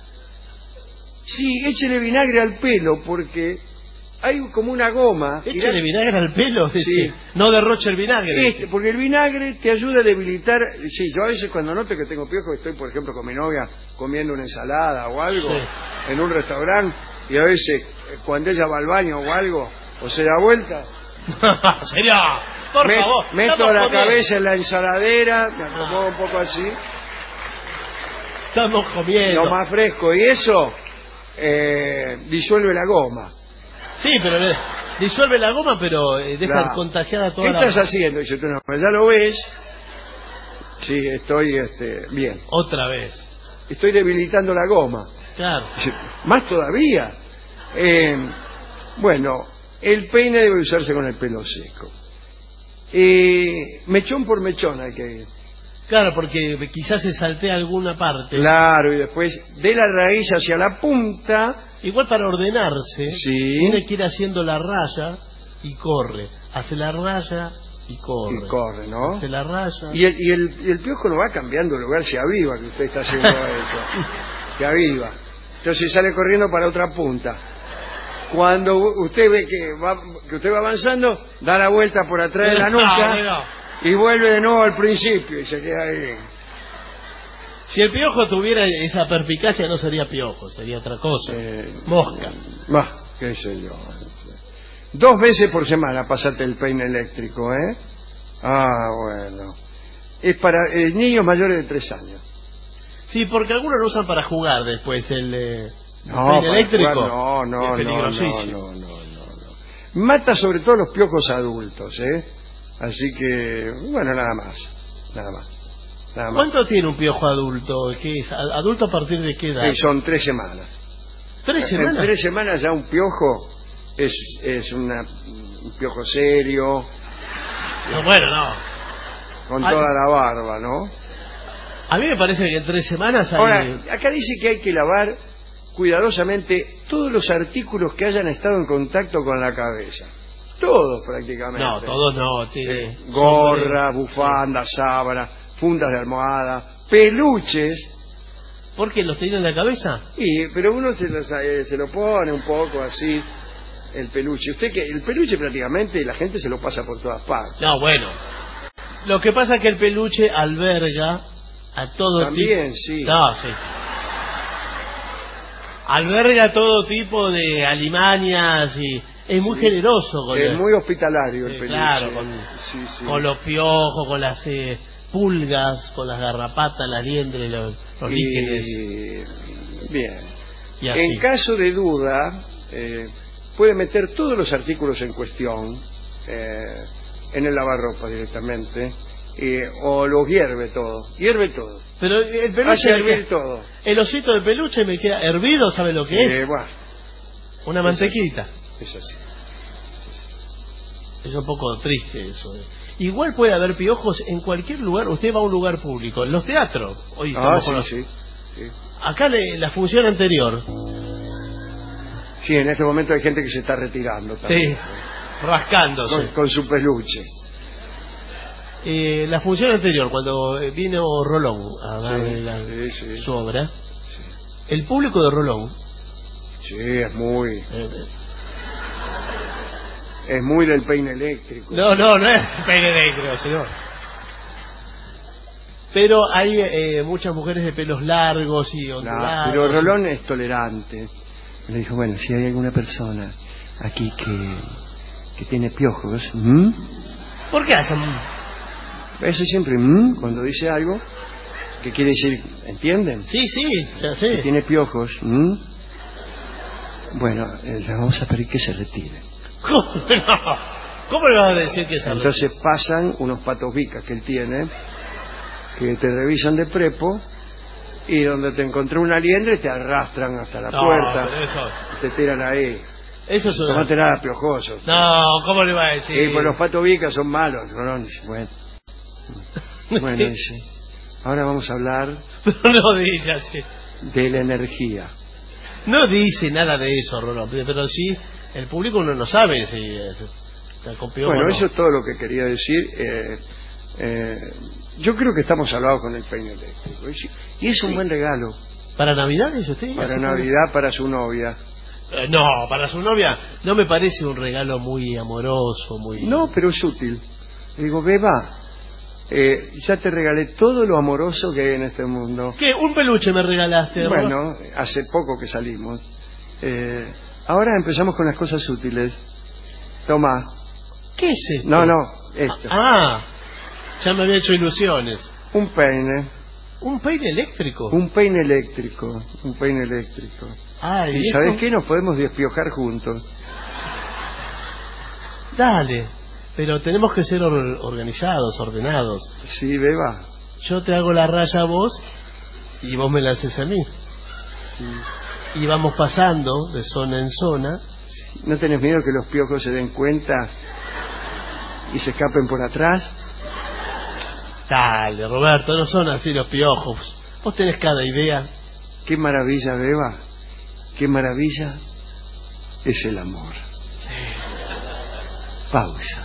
Sí, échele vinagre al pelo porque hay como una goma. Échele la... vinagre al pelo. Sí. No derroche el vinagre. Este, porque el vinagre te ayuda a debilitar. Sí, yo a veces cuando noto que tengo piojos estoy, por ejemplo, con mi novia comiendo una ensalada o algo sí. en un restaurante y a veces cuando ella va al baño o algo o se da vuelta. Sería, por me, favor. Meto la comiendo. cabeza en la ensaladera, me acomodo ah. un poco así. Estamos comiendo. Lo más fresco y eso eh, disuelve la goma. Sí, pero eh, disuelve la goma, pero eh, deja claro. contagiada toda ¿Qué la... ¿Qué estás haciendo? Dice, tú no, ya lo ves. Sí, estoy este, bien. Otra vez. Estoy debilitando la goma. Claro. Dice, más todavía. Eh, bueno, el peine debe usarse con el pelo seco. Eh, mechón por mechón hay que ir. Claro, porque quizás se saltea alguna parte. Claro, y después de la raíz hacia la punta. Igual para ordenarse, sí. tiene que ir haciendo la raya y corre. Hace la raya y corre. Y corre, ¿no? Hace la raya. Y el, y el, y el piojo no va cambiando de lugar, se aviva que usted está haciendo eso. Se aviva. Entonces sale corriendo para otra punta. Cuando usted ve que, va, que usted va avanzando, da la vuelta por atrás de la nuca y vuelve de nuevo al principio y se queda ahí. Si el piojo tuviera esa perspicacia no sería piojo, sería otra cosa. Eh, Mosca. Bah, qué sé yo. Dos veces por semana pasate el peine eléctrico, ¿eh? Ah, bueno. Es para eh, niños mayores de tres años. Sí, porque algunos lo usan para jugar después, el, eh, no, el peine eléctrico. Jugar, no, no, es peligrosísimo. No, no, no, no, no. Mata sobre todo los piojos adultos, ¿eh? Así que, bueno, nada más. Nada más. Nada más. ¿Cuánto tiene un piojo adulto? ¿Qué es? ¿Adulto a partir de qué edad? Eh, son tres semanas. ¿Tres semanas? En tres semanas ya un piojo es, es una, un piojo serio. No, bueno, no. Con Ay. toda la barba, ¿no? A mí me parece que en tres semanas hay... Ahora, acá dice que hay que lavar cuidadosamente todos los artículos que hayan estado en contacto con la cabeza. Todos prácticamente. No, todos no. Tiene... Eh, gorra, bufanda, sábana, fundas de almohada, peluches. ¿Por qué los tiene en la cabeza? Sí, pero uno se, los, eh, se lo pone un poco así, el peluche. Usted que el peluche prácticamente la gente se lo pasa por todas partes. No, bueno. Lo que pasa es que el peluche alberga a todo tipo... También, sí. No, sí. Alberga todo tipo de alimañas y es muy sí. generoso. Con es el... muy hospitalario el eh, peluche. Claro, con, sí, sí. con los piojos, con las eh, pulgas, con las garrapatas, las liendres, los, los y... líquenes. Bien. Y así. En caso de duda, eh, puede meter todos los artículos en cuestión eh, en el lavarropa directamente eh, o los hierve todo. Hierve todo. Pero el peluche... Hace hervir todo. El osito de peluche me queda hervido, ¿sabe lo que Eh, es? bueno, Una mantequita. es así. Es un poco triste eso. eh. Igual puede haber piojos en cualquier lugar. Usted va a un lugar público, en los teatros. Hoy Ah, estamos sí, con los- sí, sí. Acá le- la función anterior. Sí, en este momento hay gente que se está retirando también. Sí, rascándose. Con, con su peluche. Eh, la función anterior, cuando eh, vino Rolón a darle Sí, la- sí, sí. su obra, el público de Rolón, Sí, es muy... eh, Es muy del peine eléctrico. no, no, no es peine negro, señor. Pero hay eh, muchas mujeres de pelos largos y No, ondulados. pero Rolón es tolerante. Le dijo, bueno, si hay alguna persona aquí que, que tiene piojos, ¿m? ¿Por qué hacen? Eso siempre, ¿m? Cuando dice algo, que quiere decir, ¿entienden? Sí, sí, ya sé. Que tiene piojos, ¿m? Bueno, eh, le vamos a pedir que se retire. ¿Cómo, no? ¿Cómo le va a decir que se Entonces pasan unos patos vicas que él tiene, que te revisan de prepo, y donde te encontró una liendre te arrastran hasta la No, puerta, pero eso... te tiran ahí. Eso es una... No te nada piojoso. No, ¿cómo le va a decir? Sí, pues los patos vicas son malos. Rolón dice, bueno, bueno, dice, ahora vamos a hablar Pero no dice así. de la energía. No dice nada de eso, Rolón, pero sí, el público no lo sabe si eh, está con piojos Bueno, o no. eso es todo lo que quería decir. Eh, eh, yo creo que estamos salvados con el peine eléctrico. Y es un Sí. buen regalo ¿Para Navidad, dice usted? para ¿Así Navidad, para su novia. como- Eh, no, para su novia no me parece un regalo muy amoroso, muy... No, pero es útil. Le digo, Beba, eh, ya te regalé todo lo amoroso que hay en este mundo. ¿Qué? ¿Un peluche me regalaste, Rolón? Bueno, hace poco que salimos. Eh, ahora empezamos con las cosas útiles. Toma. ¿Qué es esto? No, no, esto. Ah, ya me había hecho ilusiones. Un peine. ¿Un peine eléctrico? Un peine eléctrico. Un peine eléctrico. Ay, ¿Y esto- sabes qué? Nos podemos despiojar juntos. Dale, pero tenemos que ser or- organizados, ordenados. Sí, Beba. Yo te hago la raya a vos y vos me la haces a mí. Sí. Y vamos pasando de zona en zona. ¿No tenés miedo que los piojos se den cuenta y se escapen por atrás? Dale, Roberto, no son así los piojos. Vos tenés cada idea. Qué maravilla, Beba. Qué maravilla es el amor. Pausa.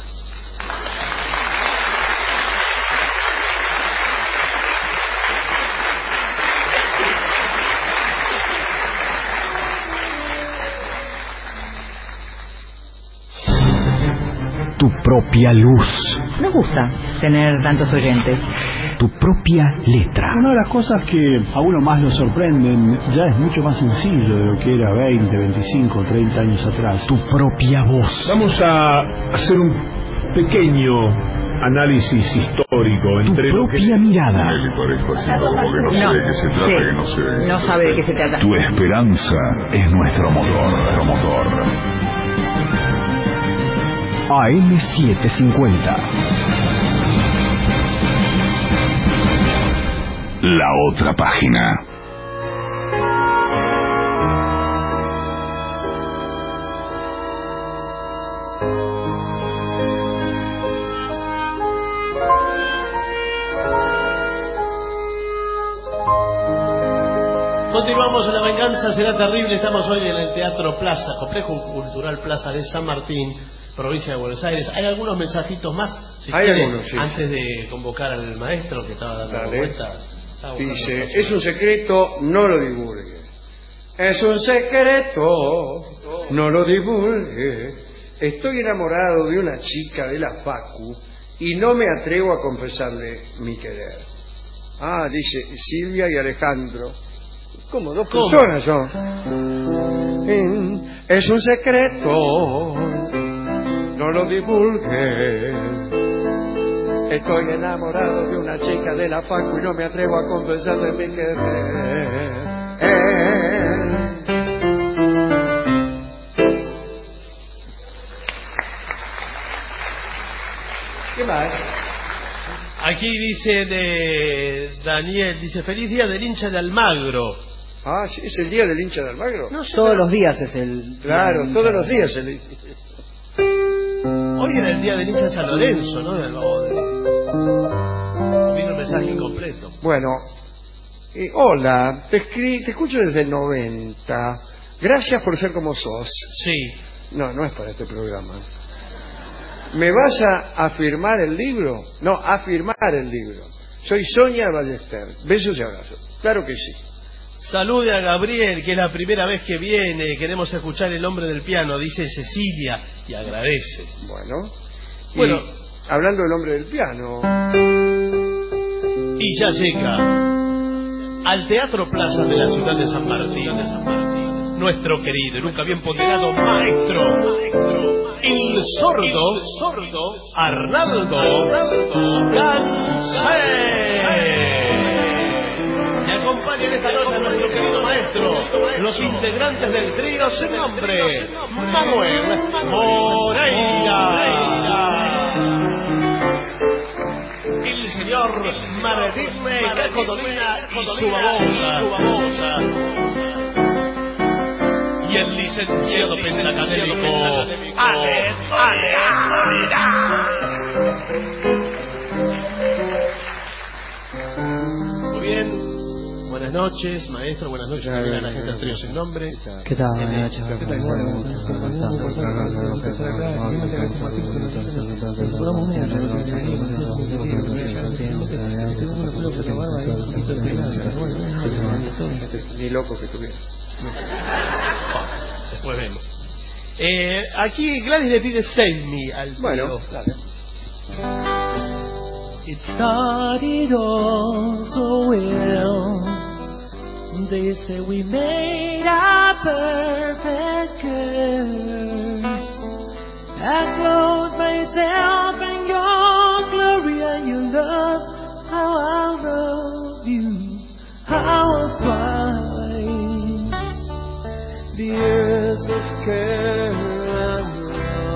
Tu propia luz, Nos gusta tener tantos oyentes. tu propia letra. Una de las cosas que a uno más lo sorprenden ya es mucho más sencillo de lo que era veinte, veinticinco, treinta años atrás. Tu propia voz. Vamos a hacer un pequeño análisis histórico Tu entre lo que... propia mirada. Le parezco así como que no sé No, de qué se trata, sí, que no sé. no sabe de qué se trata. Tu esperanza es nuestro motor, nuestro motor. A M setecientos cincuenta. La otra página. Continuamos en La Venganza Será Terrible. Estamos hoy en el Teatro Plaza, Complejo Cultural Plaza de San Martín, provincia de Buenos Aires. Hay algunos mensajitos más, si Hay quiere, algunos, sí. antes de convocar al maestro que estaba dando Dale. vuelta. Estaba buscando Dice, cosas. es un secreto, no lo divulgue. Es un secreto, no lo divulgue. Estoy enamorado de una chica de la Facu y no me atrevo a confesarle mi querer. Ah, dice Silvia y Alejandro. ¿Cómo? Dos ¿Cómo? personas son. Mm, Es un secreto, no lo divulgue. Estoy enamorado de una chica de la Facu y no me atrevo a confesarle mi querer. Eh. ¿Qué más? Aquí dice de Daniel, dice feliz día del hincha de Almagro. Ah, ¿sí? ¿Es el día del hincha de Almagro? No sé, Todos pero- los días es el... Claro, el- todos los días. El... Hoy era el día del hincha de San Lorenzo, ¿no? De- o de- o vino el mensaje incompleto. Bueno, eh, hola, te, escri- te escucho desde el noventa. Gracias por ser como sos. Sí. No, no es para este programa. ¿Me vas a, a firmar el libro? No, a firmar el libro. Soy Sonia Ballester. Besos y abrazos. Claro que sí. Salude a Gabriel, que es la primera vez que viene. Queremos escuchar El hombre del piano, dice Cecilia, y agradece. Bueno. Y, Bueno. hablando del hombre del piano. Y ya llega al Teatro Plaza de la ciudad de San Martín, nuestro querido y nunca bien ponderado maestro, el sordo, sordo Arnaldo Gansé. Me acompañan esta noche nuestro querido maestro, los integrantes del trío sin nombre, Manuel Moreira, el señor Maredigne Caco Dolina y su babosa, y el licenciado pentacadémico Ale Dolina. Muy bien. Buenas noches, maestro. Buenas noches también a la gente del trío sin nombre. ¿Qué tal? Buenas noches. ¿Qué tal? Ni loco que tuviera. Después vemos. Eh, aquí Gladys le pide Save Me al trío. Bueno, dale. It started all so well. They say we made a perfect curse. I clothe myself in your glory and your love. How I love you, how I find the earth of care and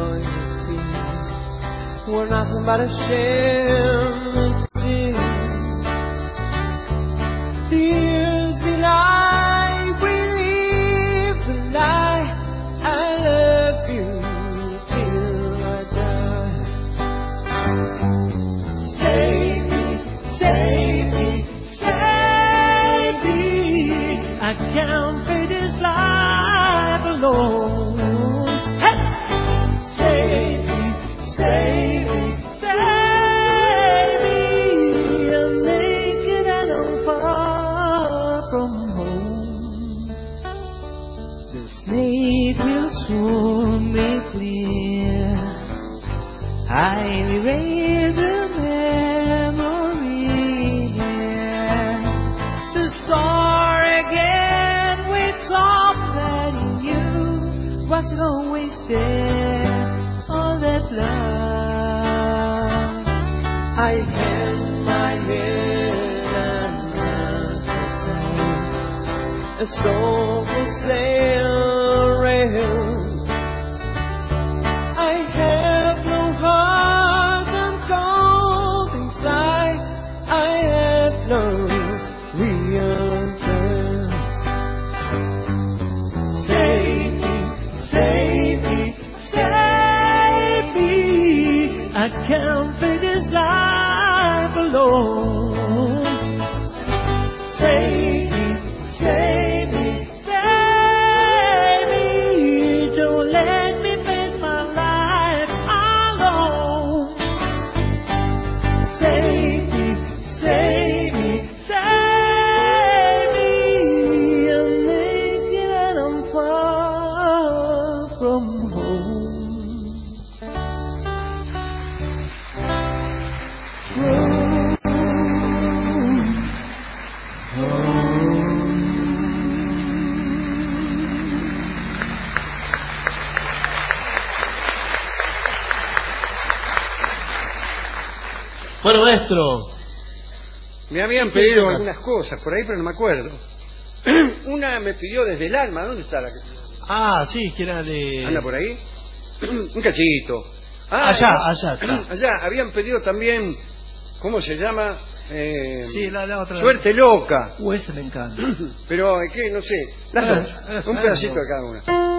royalty were nothing but a shame and sin. The years we lie, we live the lie. I love you till I die. Save me, save me, save me. I can't face this life alone. Hey! Save me, save me, save me. I'm naked and I'm far from home. The slate will soon be clear. I erase the memory here to start again with something new. Was it always there, all that love? I held my head and tight, a soul for sale rails. I have no heart and cold inside. I have no real intent. Save me, save me, save me. I can't face this life alone. Save me, save me, save me. Don't let me face my life alone. Save me, save me, save me. I'm naked and I'm far from home. Bueno, maestro. Me habían ¿Qué pedido toca? algunas cosas por ahí, pero no me acuerdo. Una me pidió desde el alma. ¿Dónde está la que Ah, sí, que era de... anda por ahí? Un cachito. Ah, Allá, no. allá está. Allá habían pedido también ¿Cómo se llama? Eh, sí, la, la otra. Suerte loca. Uh, ese me encanta. Pero, ¿qué? No sé. Las Ah, dos. es- Un es- pedacito de cada una.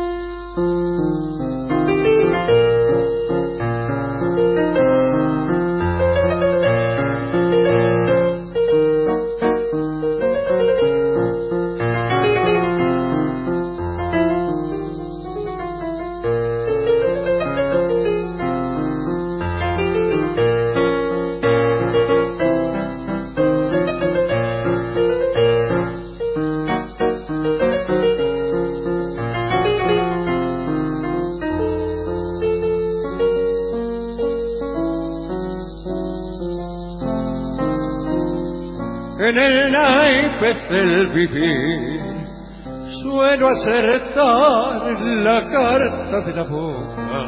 En el naipe del vivir suelo acertar la carta de la boca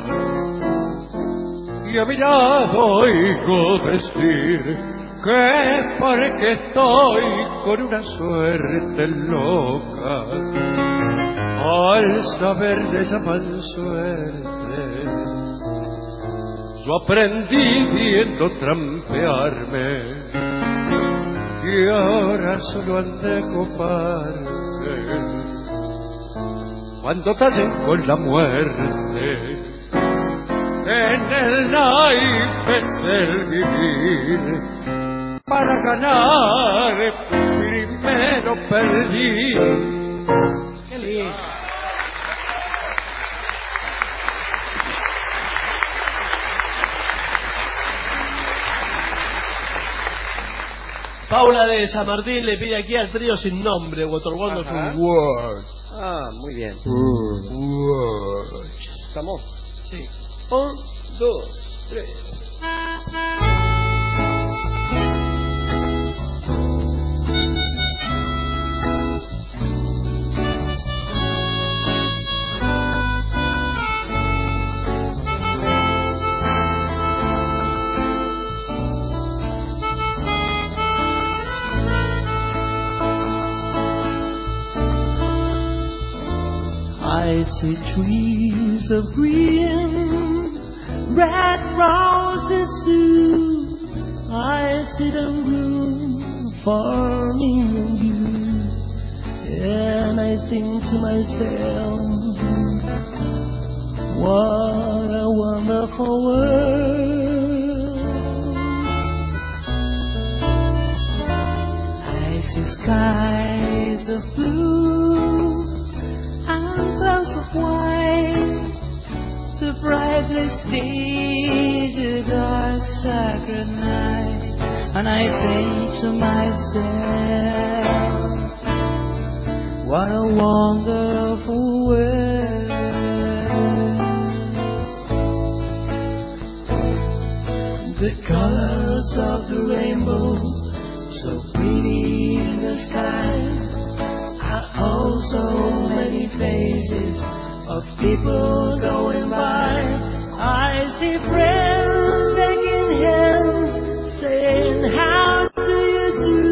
y a mi lado oigo decir que es porque estoy con una suerte loca. Al saber de esa mal suerte yo aprendí viendo trampearme y ahora solo han de coparme cuando tallen con la muerte en el naipe del vivir. Para ganar primero perdí. Qué lindo. Paula de San Martín le pide aquí al trío sin nombre, What a Wonderful Ajá. World. Ah, muy bien. World. ¿Estamos? Sí. Un, dos, tres. I see trees of green, red roses too. I see them bloom for me and you. And I think to myself, what a wonderful world. I see skies of blue and clouds of white, the brightly stage, the dark sacred night. And I think to myself, what a wonderful world. The colors of the rainbow, so pretty in the sky, also many faces of people going by. I see friends shaking hands, saying, how do you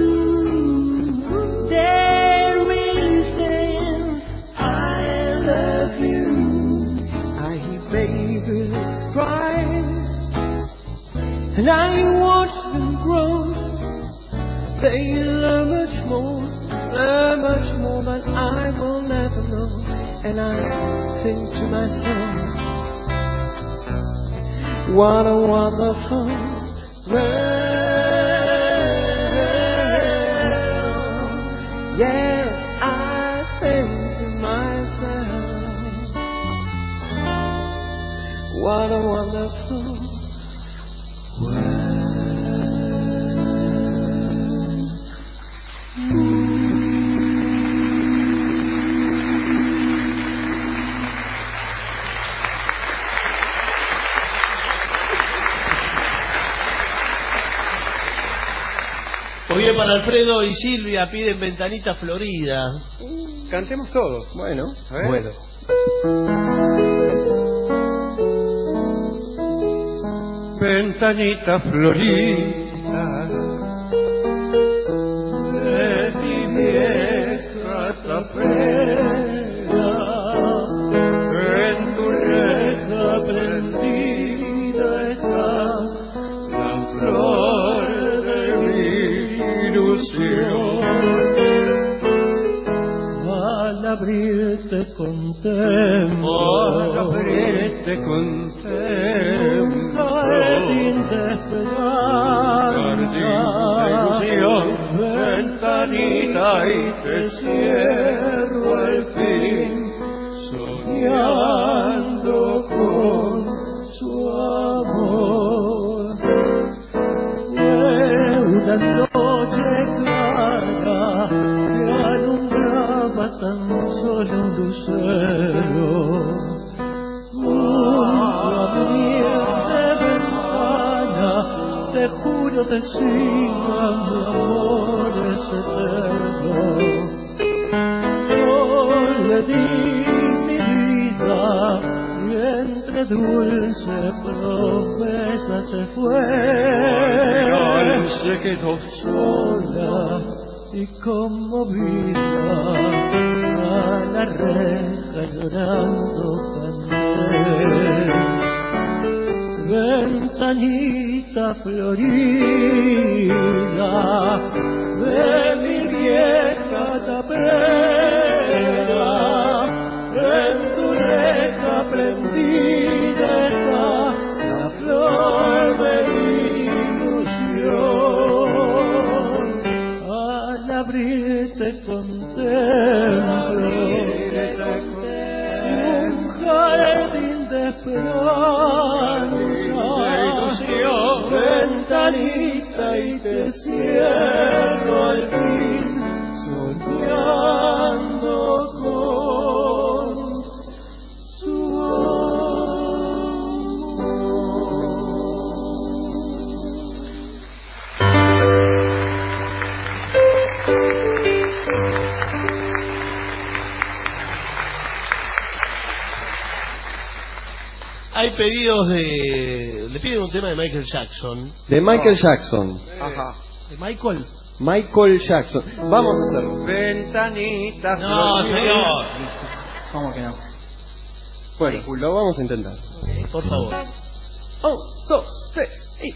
do? They're really saying, I love you. I hear babies cry, and I watch them grow. They learn much more, learn much more than I will never know. And I think to myself, what a wonderful world. Yes, I think to myself, what a wonderful world. Muy bien, para Alfredo y Silvia piden Ventanita Florida. Cantemos todos. Bueno, a ver. Bueno. Ventanita florida de mi vieja tapera, en tu reja prendida está la flor ilusión. Al abrirte contemplo, al abrirte contemplo, un jardín de esperanza, ilusión, ventanita y te cierro al fin, soñando con su amor. Fue una noche clara que alumbraba tan solo un lucero, junto a mi de ventana, te juro decía mi amor es eterno. Yo le di mi vida y entre dulce promesa se fue, se quedó sola y conmovida, a la reja llorando canté. Ventanita florida de mi vieja taprera, en tu reja prendida está la flor de mi ilusión. Al abrirte contemplo un jardín de esperanza, ventanita y te cierro al fin, soñando con su Hay pedidos de... Le piden un tema de Michael Jackson. De Michael Jackson. Ajá. ¿De Michael? Michael Jackson. Vamos a hacerlo. Ventanita. No, señor. ¿Cómo que no? Bueno, lo vamos a intentar. Okay, por favor. Un, dos, tres y...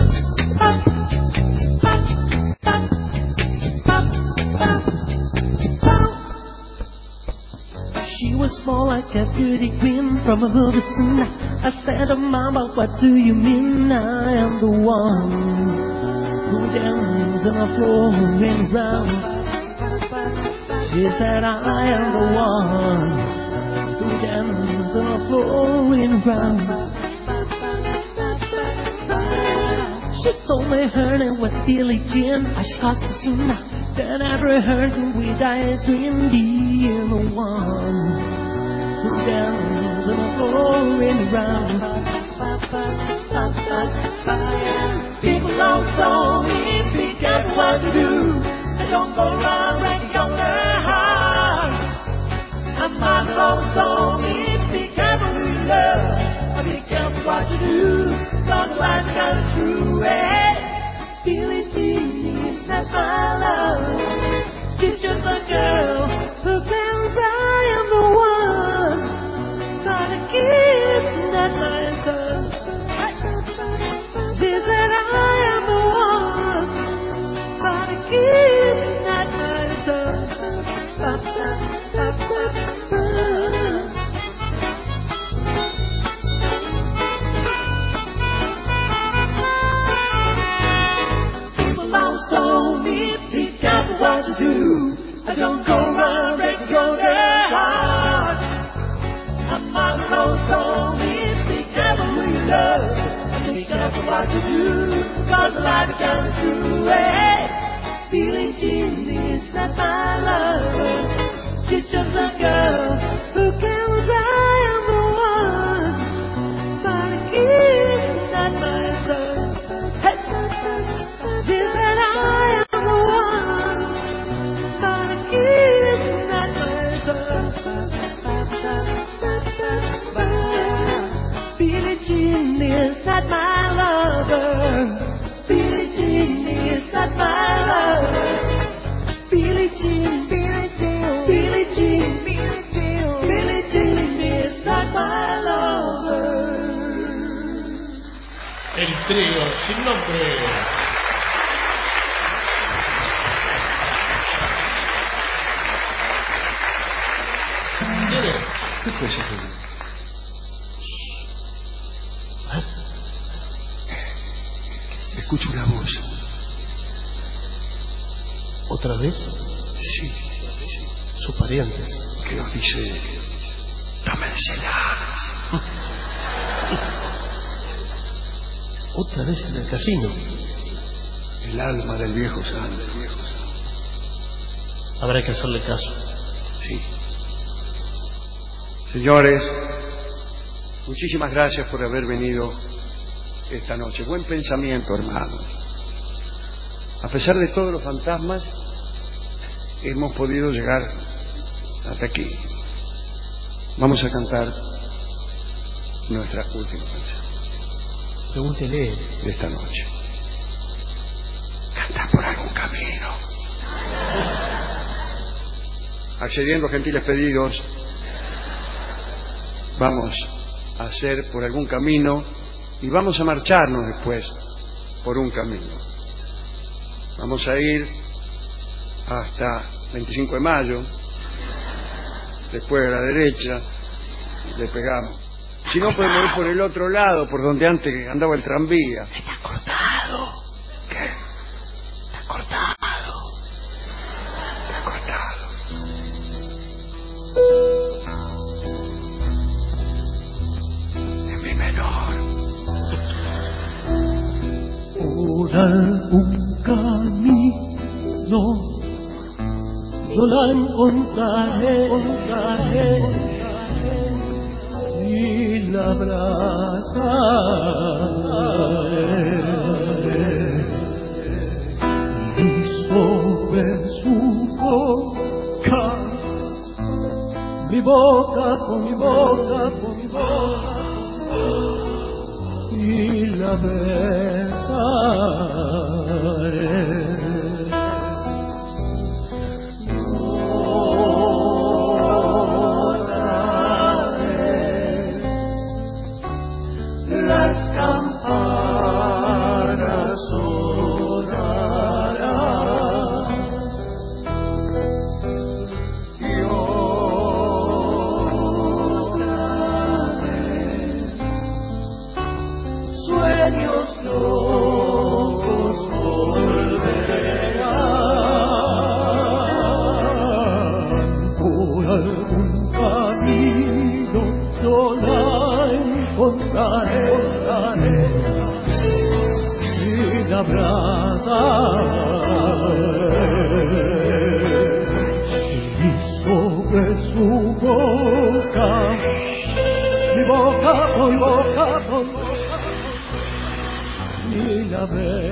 She was small like a beauty queen from a movie scene. I said, oh, Mama, what do you mean? I am the one who dances on the floor and round. She said, I am the one who dances on the floor and round. She told me her name was Billie Jean. I shot the scene. Then after her, with eyes dream, being the one who dances on the floor and round. People don't know me, be careful what you do. Don't go around breaking your heart. I'm not so me, be careful who you love. Be careful what you do. Don't let it go through it. Billie Jean is not my love. She's just a girl who can I am the one. But a kiss, not my son. She said I am the one. But a kiss, not my son. Up, up, up, up, up. Told me, be careful what you do. I don't go around breaking your heart. I'm not alone, told me, be careful who you love. Be careful what you do, cause a lot of comes through it. Billie Jean is not my love. She's just a girl who counts I am the one. But a kiss, not my son. Hey, she said I am the one, but a kiss not my son. Billie Jean is not my lover. Billie Jean is not my lover. Billie Jean, Billie Jean, Billie Jean, Billie Jean, Billie Jean is not my lover. El trío sin nombre. ¿Qué fue ese ruido? Escucho una voz. ¿Otra vez? Sí, sí. Sus parientes. Que nos dice: tómensela. Otra vez en el casino. El alma del viejo santo. Habrá que hacerle caso. Sí. Señores, muchísimas gracias por haber venido esta noche. Buen pensamiento, hermanos. A pesar de todos los fantasmas, hemos podido llegar hasta aquí. Vamos a cantar nuestra última canción. Pregúntele. De esta noche. Canta por algún camino. Accediendo a gentiles pedidos, vamos a hacer por algún camino y vamos a marcharnos después por un camino. Vamos a ir hasta veinticinco de mayo, después a la derecha, le pegamos. Si no, podemos ir por el otro lado, por donde antes andaba el tranvía. Está cortado. ¿Qué? Está cortado. Está cortado. En mi menor. Por algún camino yo la encontraré, encontraré y la abrazaré y sobre su boca mi boca con mi boca con mi boca y la besaré. Las campanas sonarán y otra vez sueños locos volverán por algún camino yo la encontraré y la abrazaré y sobre su boca mi boca con boca con boca y la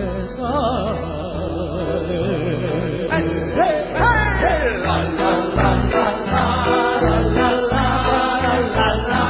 besaré. Hey, hey, hey, la, la, la, la, la, la, la, la, la.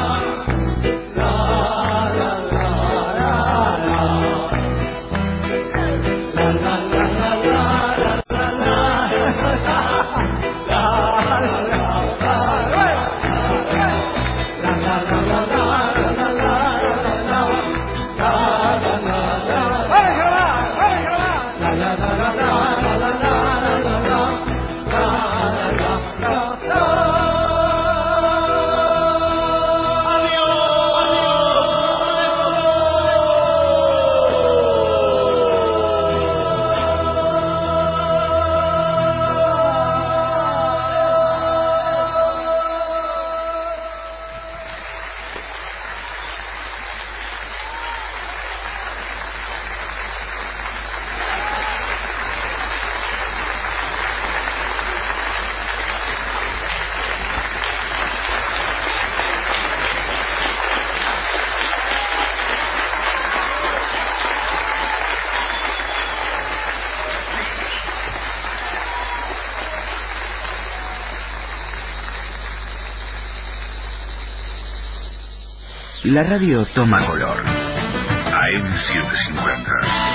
La radio toma color. A M setecientos cincuenta.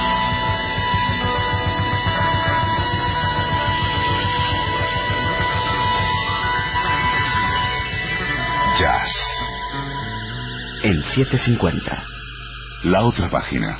Jazz. El setecientos cincuenta. La otra página.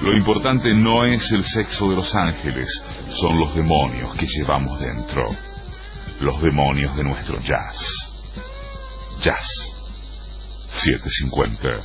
Lo importante no es el sexo de los ángeles, son los demonios que llevamos dentro. Los demonios de nuestro jazz. Jazz setecientos cincuenta.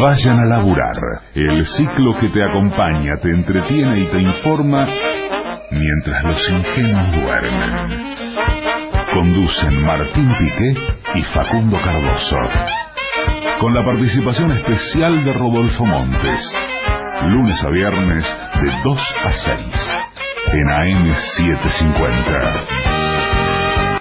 Vayan a laburar, el ciclo que te acompaña, te entretiene y te informa mientras los ingenuos duermen. Conducen Martín Piqué y Facundo Cardoso, con la participación especial de Rodolfo Montes, lunes a viernes de dos a seis en A M setecientos cincuenta.